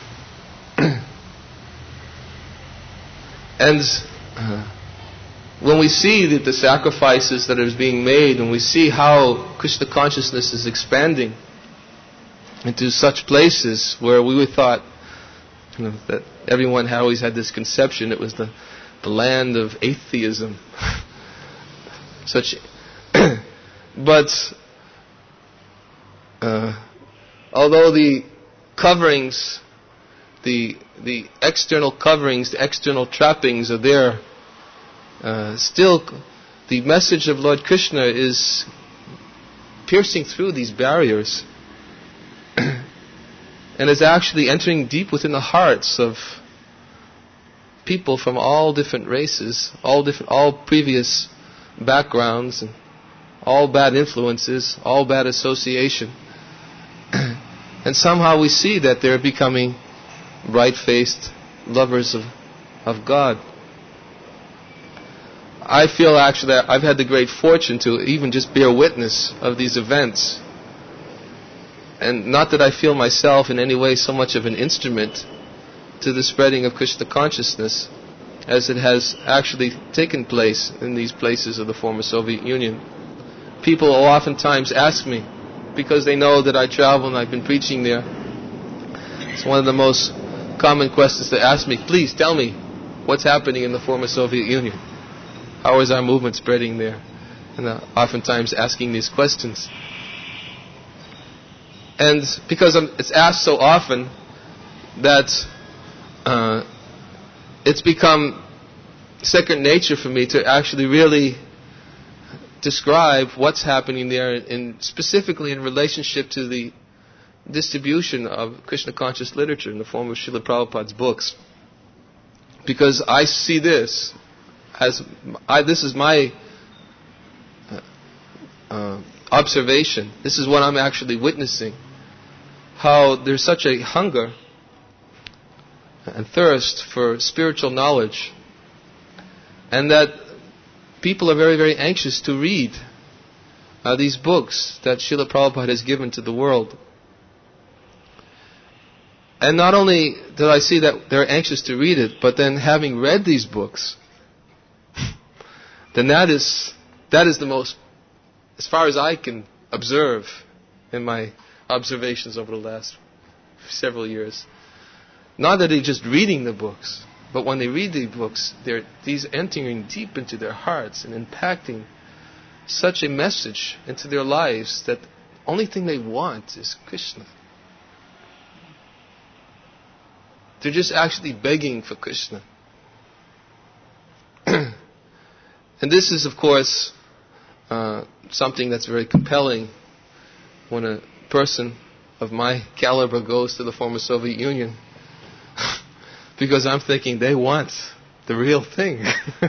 And uh, when we see that the sacrifices that are being made, and we see how Krishna consciousness is expanding into such places where we would thought, you know, that everyone had always had this conception it was the, the land of atheism. Such, but Uh, although the coverings, the the external coverings, the external trappings are there, uh, still the message of Lord Krishna is piercing through these barriers and is actually entering deep within the hearts of people from all different races, all different, all previous backgrounds, and all bad influences, all bad association. And somehow we see that they're becoming bright-faced lovers of, of God. I feel actually I've had the great fortune to even just bear witness of these events. And not that I feel myself in any way so much of an instrument to the spreading of Krishna consciousness as it has actually taken place in these places of the former Soviet Union. People will oftentimes ask me, because they know that I travel and I've been preaching there. It's one of the most common questions they ask me. Please tell me what's happening in the former Soviet Union. How is our movement spreading there? And uh, oftentimes asking these questions. And because I'm, it's asked so often that uh, it's become second nature for me to actually really describe what's happening there, in, specifically in relationship to the distribution of Krishna conscious literature in the form of Srila Prabhupada's books. Because I see this as I, this is my uh, uh, observation. This is what I'm actually witnessing. How there's such a hunger and thirst for spiritual knowledge, and that people are very, very anxious to read uh, these books that Srila Prabhupada has given to the world. And not only do I see that they're anxious to read it, but then having read these books, then that is that is the most, as far as I can observe in my observations over the last several years, not that they're just reading the books, but when they read the books, they're these entering deep into their hearts and impacting such a message into their lives that the only thing they want is Krishna. They're just actually begging for Krishna. And this is, of course, uh, something that's very compelling when a person of my caliber goes to the former Soviet Union. Because I'm thinking they want the real thing.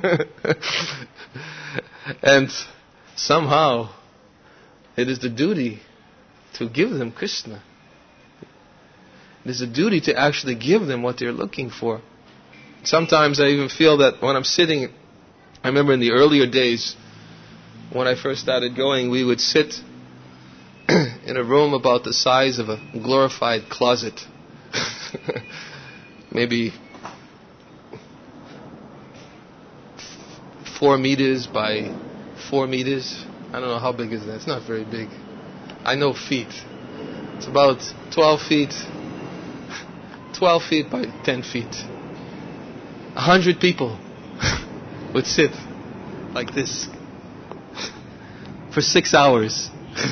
And somehow it is the duty to give them Krishna. It is a duty to actually give them what they're looking for. Sometimes I even feel that when I'm sitting, I remember in the earlier days, when I first started going, we would sit in a room about the size of a glorified closet. Maybe four meters by four meters. I don't know how big is that. It's not very big. I know feet. It's about twelve feet. twelve feet by ten feet. A hundred people would sit like this for six hours.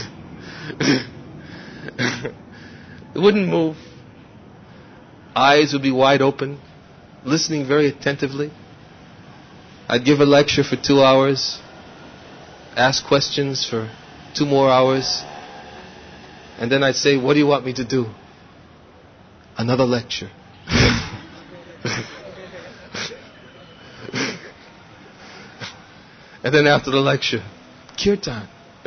It wouldn't move. Eyes would be wide open, listening very attentively. I'd give a lecture for two hours, ask questions for two more hours, and then I'd say, "What do you want me to do?" Another lecture. And then after the lecture, kirtan.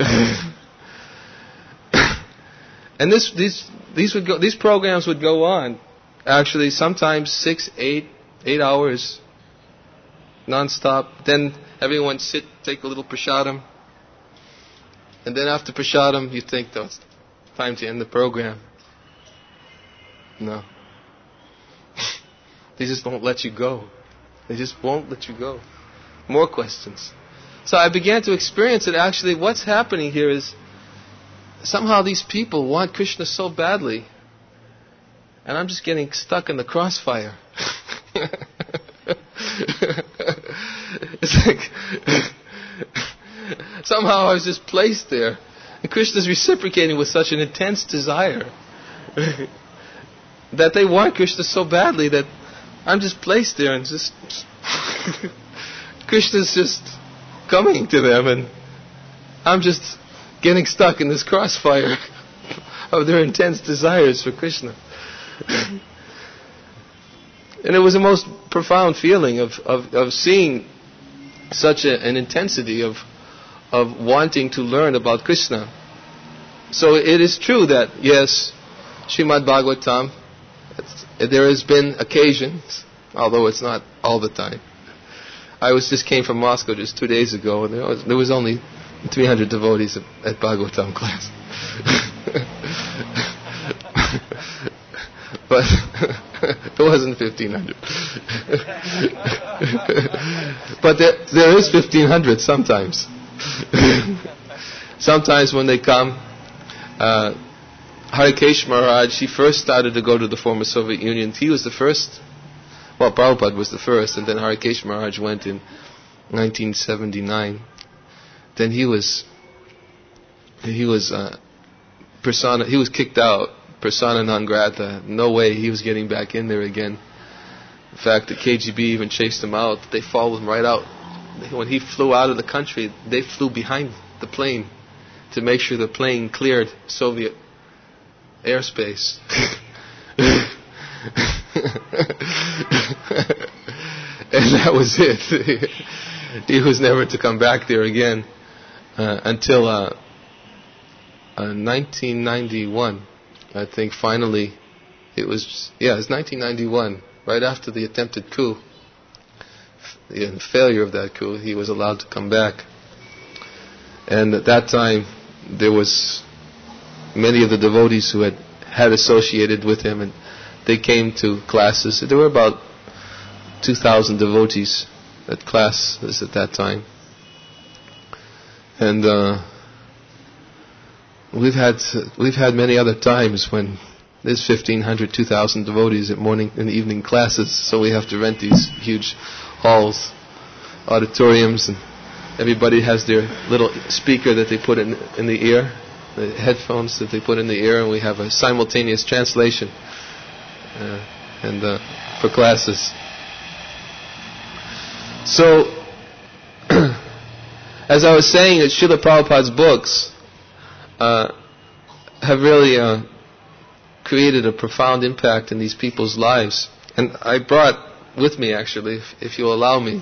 And this, these, these would go. These programs would go on. Actually, sometimes six, eight, eight hours, non-stop. Then everyone sit, take a little prasadam, and then after prasadam, you think, "Oh, it's time to end the program." No. They just won't let you go. They just won't let you go. More questions. So I began to experience it. Actually, what's happening here is somehow these people want Krishna so badly, and I'm just getting stuck in the crossfire. It's like somehow I was just placed there, and Krishna's reciprocating with such an intense desire that they want Krishna so badly that I'm just placed there, and just Krishna's just coming to them, and I'm just getting stuck in this crossfire of their intense desires for Krishna. And it was a most profound feeling of, of, of seeing such a, an intensity of of wanting to learn about Krishna. So it is true that, yes, Srimad Bhagavatam, there has been occasions, although it's not all the time. I was just came from Moscow just two days ago, and there was, there was only three hundred devotees at, at Bhagavatam class. But it wasn't fifteen hundred. But there, there is fifteen hundred sometimes. Sometimes when they come, uh, Harikesh Maharaj, he first started to go to the former Soviet Union. He was the first. Well, Prabhupada was the first, and then Harikesh Maharaj went in nineteen seventy-nine. Then he was he was uh, persona. He was kicked out, persona non grata. No way he was getting back in there again. In fact, the K G B even chased him out. They followed him right out. When he flew out of the country, they flew behind the plane to make sure the plane cleared Soviet airspace. And that was it. He was never to come back there again uh, until uh, uh, nineteen ninety-one. I think finally it was, yeah, it was nineteen ninety-one, right after the attempted coup, the failure of that coup, he was allowed to come back. And at that time, there was many of the devotees who had, had associated with him, and they came to classes. There were about two thousand devotees at classes at that time. And uh, we've had we've had many other times when there's fifteen hundred, two thousand devotees at morning and evening classes, so we have to rent these huge halls, auditoriums, and everybody has their little speaker that they put in in the ear, the headphones that they put in the ear, and we have a simultaneous translation uh, and uh, for classes. So as I was saying, that Srila Prabhupada's books uh, have really uh, created a profound impact in these people's lives. And I brought with me, actually, if, if you'll allow me,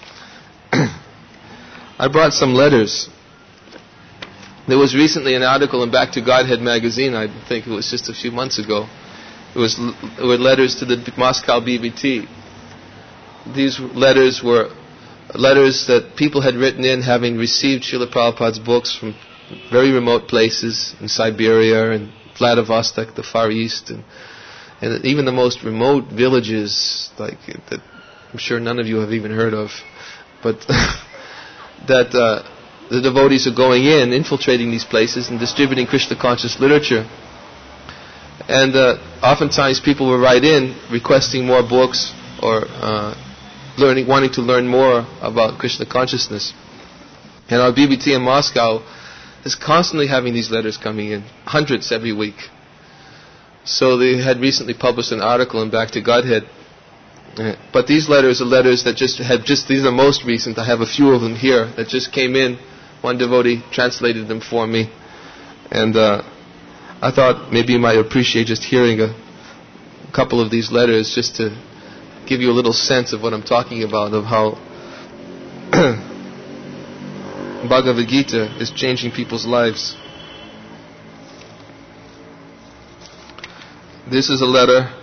I brought some letters. There was recently an article in Back to Godhead magazine, I think it was just a few months ago. It was it were letters to the Moscow B B T. These letters were letters that people had written in having received Srila Prabhupada's books from very remote places in Siberia and Vladivostok, the Far East, and, and even the most remote villages, like that I'm sure none of you have even heard of, but that uh, the devotees are going in, infiltrating these places and distributing Krishna conscious literature. And uh, oftentimes people will write in requesting more books or uh, learning, wanting to learn more about Krishna consciousness. And our B B T in Moscow is constantly having these letters coming in, hundreds every week. So they had recently published an article in Back to Godhead. But these letters are letters that just have just, these are most recent. I have a few of them here that just came in. One devotee translated them for me. And uh, I thought maybe you might appreciate just hearing a couple of these letters just to give you a little sense of what I'm talking about, of how Bhagavad Gita is changing people's lives. This is a letter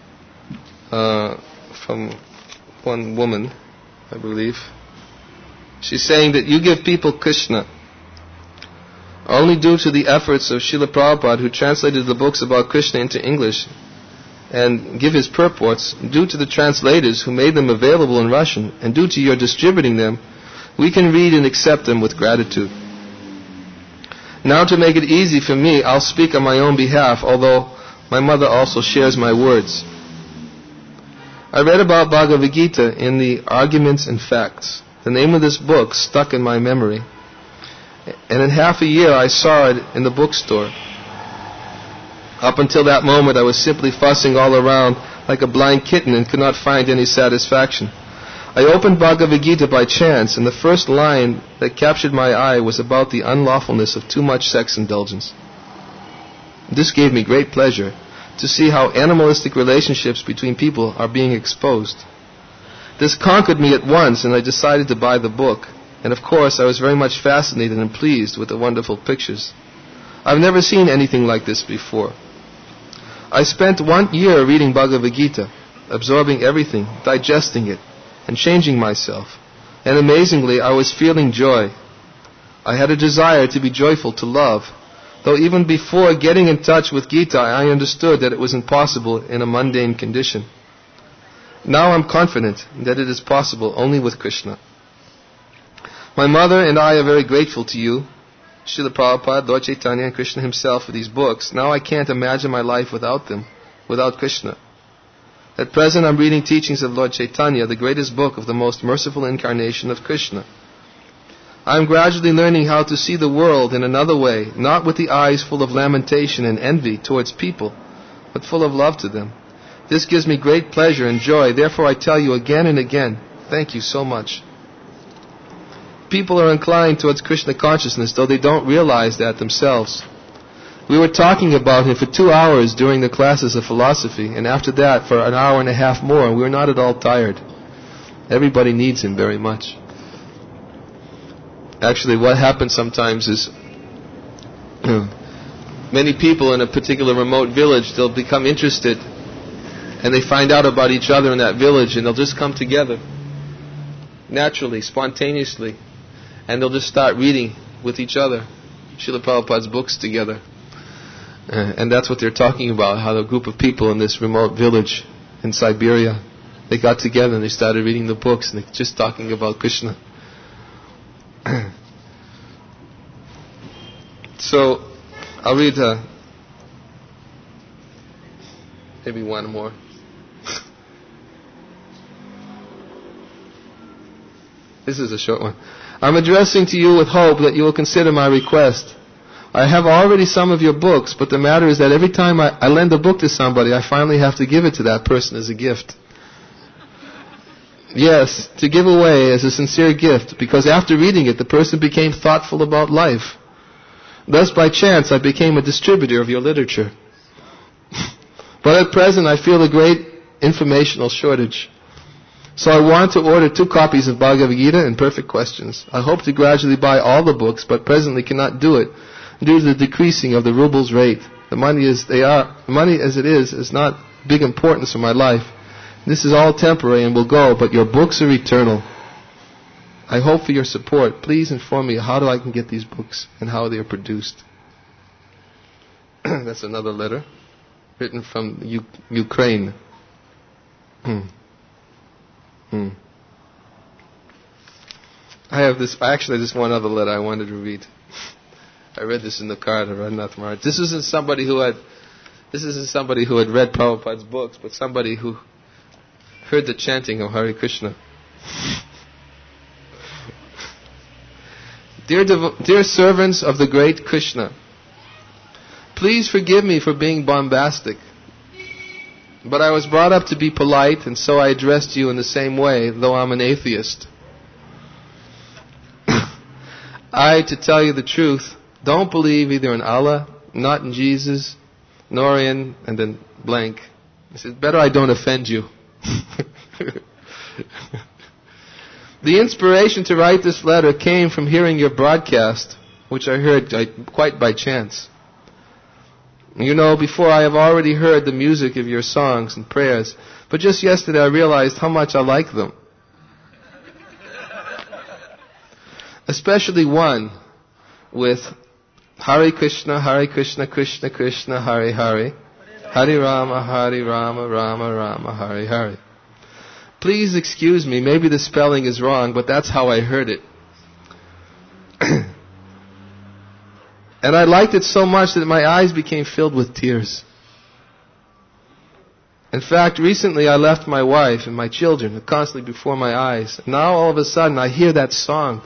uh, from one woman, I believe. She's saying that you give people Krishna only due to the efforts of Srila Prabhupada, who translated the books about Krishna into English and give his purports, due to the translators who made them available in Russian, and due to your distributing them, we can read and accept them with gratitude. Now, to make it easy for me, I'll speak on my own behalf, although my mother also shares my words. I read about Bhagavad Gita in the Arguments and Facts. The name of this book stuck in my memory. And in half a year I saw it in the bookstore. Up until that moment I was simply fussing all around like a blind kitten and could not find any satisfaction. I opened Bhagavad Gita by chance, and the first line that captured my eye was about the unlawfulness of too much sex indulgence. This gave me great pleasure to see how animalistic relationships between people are being exposed. This conquered me at once, and I decided to buy the book. And of course, I was very much fascinated and pleased with the wonderful pictures. I've never seen anything like this before. I spent one year reading Bhagavad Gita, absorbing everything, digesting it, and changing myself. And amazingly, I was feeling joy. I had a desire to be joyful, to love. Though even before getting in touch with Gita, I understood that it was impossible in a mundane condition. Now I'm confident that it is possible only with Krishna. My mother and I are very grateful to you, Srila Prabhupada, Lord Chaitanya, and Krishna himself for these books. Now I can't imagine my life without them, without Krishna. At present I'm reading teachings of Lord Chaitanya, the greatest book of the most merciful incarnation of Krishna. I am gradually learning how to see the world in another way, not with the eyes full of lamentation and envy towards people, but full of love to them. This gives me great pleasure and joy. Therefore I tell you again and again, thank you so much. People are inclined towards Krishna consciousness, though they don't realize that themselves. We were talking about him for two hours during the classes of philosophy, and after that for an hour and a half more, and we were not at all tired. Everybody needs him very much. Actually, what happens sometimes is many people in a particular remote village, they'll become interested, and they find out about each other in that village, and they'll just come together naturally, spontaneously. And they'll just start reading with each other Srila Prabhupada's books together. Uh, and that's what they're talking about, how the group of people in this remote village in Siberia, they got together and they started reading the books and they're just talking about Krishna. So, I'll read uh, maybe one more. This is a short one. I'm addressing to you with hope that you will consider my request. I have already some of your books, but the matter is that every time I, I lend a book to somebody, I finally have to give it to that person as a gift. Yes, to give away as a sincere gift, because after reading it, the person became thoughtful about life. Thus, by chance, I became a distributor of your literature. But at present, I feel a great informational shortage. So I want to order two copies of Bhagavad Gita and Perfect Questions. I hope to gradually buy all the books, but presently cannot do it due to the decreasing of the ruble's rate. The money is they are the money as it is is not big importance for my life. This is all temporary and will go, but your books are eternal. I hope for your support. Please inform me how do I can get these books and how they are produced. That's another letter written from U- Ukraine. Hmm. Hmm. I have this, actually there's one other letter I wanted to read. I read this in the car to Radhanath Maharaj. This isn't somebody who had, this isn't somebody who had read Prabhupada's books, but somebody who heard the chanting of Hare Krishna. Dear, devo- dear servants of the great Krishna, please forgive me for being bombastic. But I was brought up to be polite, and so I addressed you in the same way, though I'm an atheist. I, to tell you the truth, don't believe either in Allah, not in Jesus, nor in, and then blank. I said, better I don't offend you. The inspiration to write this letter came from hearing your broadcast, which I heard quite by chance. You know, before I have already heard the music of your songs and prayers, but just yesterday I realized how much I like them. Especially one with Hare Krishna, Hare Krishna, Krishna Krishna, Hare Hare, Hare Rama, Hare Rama, Rama Rama, Hare Hare. Please excuse me, maybe the spelling is wrong, but that's how I heard it. And I liked it so much that my eyes became filled with tears. In fact, recently I left my wife and my children constantly before my eyes. Now all of a sudden I hear that song.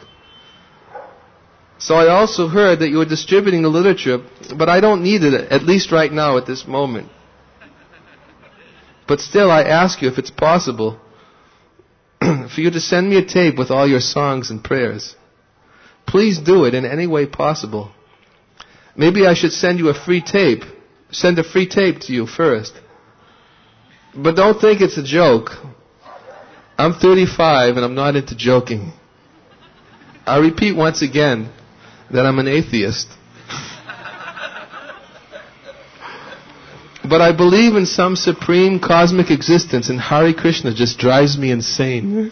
So I also heard that you were distributing the literature, but I don't need it, at least right now at this moment. But still I ask you if it's possible for you to send me a tape with all your songs and prayers. Please do it in any way possible. Maybe I should send you a free tape. Send a free tape to you first. But don't think it's a joke. I'm thirty-five and I'm not into joking. I repeat once again that I'm an atheist. But I believe in some supreme cosmic existence, and Hare Krishna just drives me insane.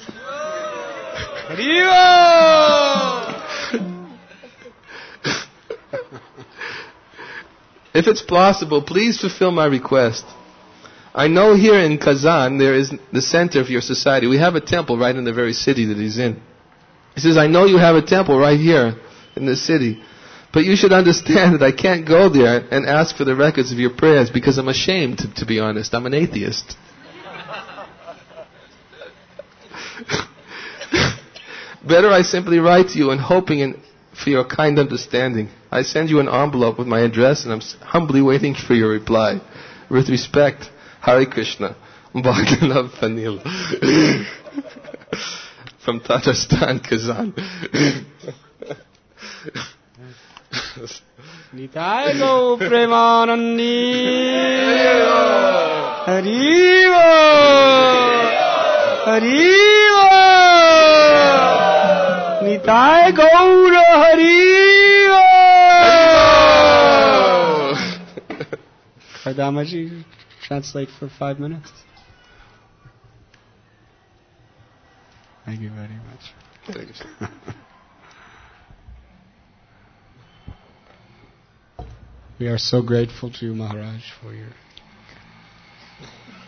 If it's possible, please fulfill my request. I know here in Kazan there is the center of your society. We have a temple right in the very city that he's in. He says, I know you have a temple right here in the city, but you should understand that I can't go there and ask for the records of your prayers because I'm ashamed, to, to be honest. I'm an atheist. Better I simply write to you and hoping in, for your kind understanding. I send you an envelope with my address and I'm humbly waiting for your reply. With respect, Hare Krishna, Bhaganav Panil. From Tatarstan, Kazan. Nitai Go Premanandi Hariva Hariva Nitai Gaura Hariva. Kardamaji, translate for five minutes. Thank you very much. Thank you. We are so grateful to you, Maharaj, for your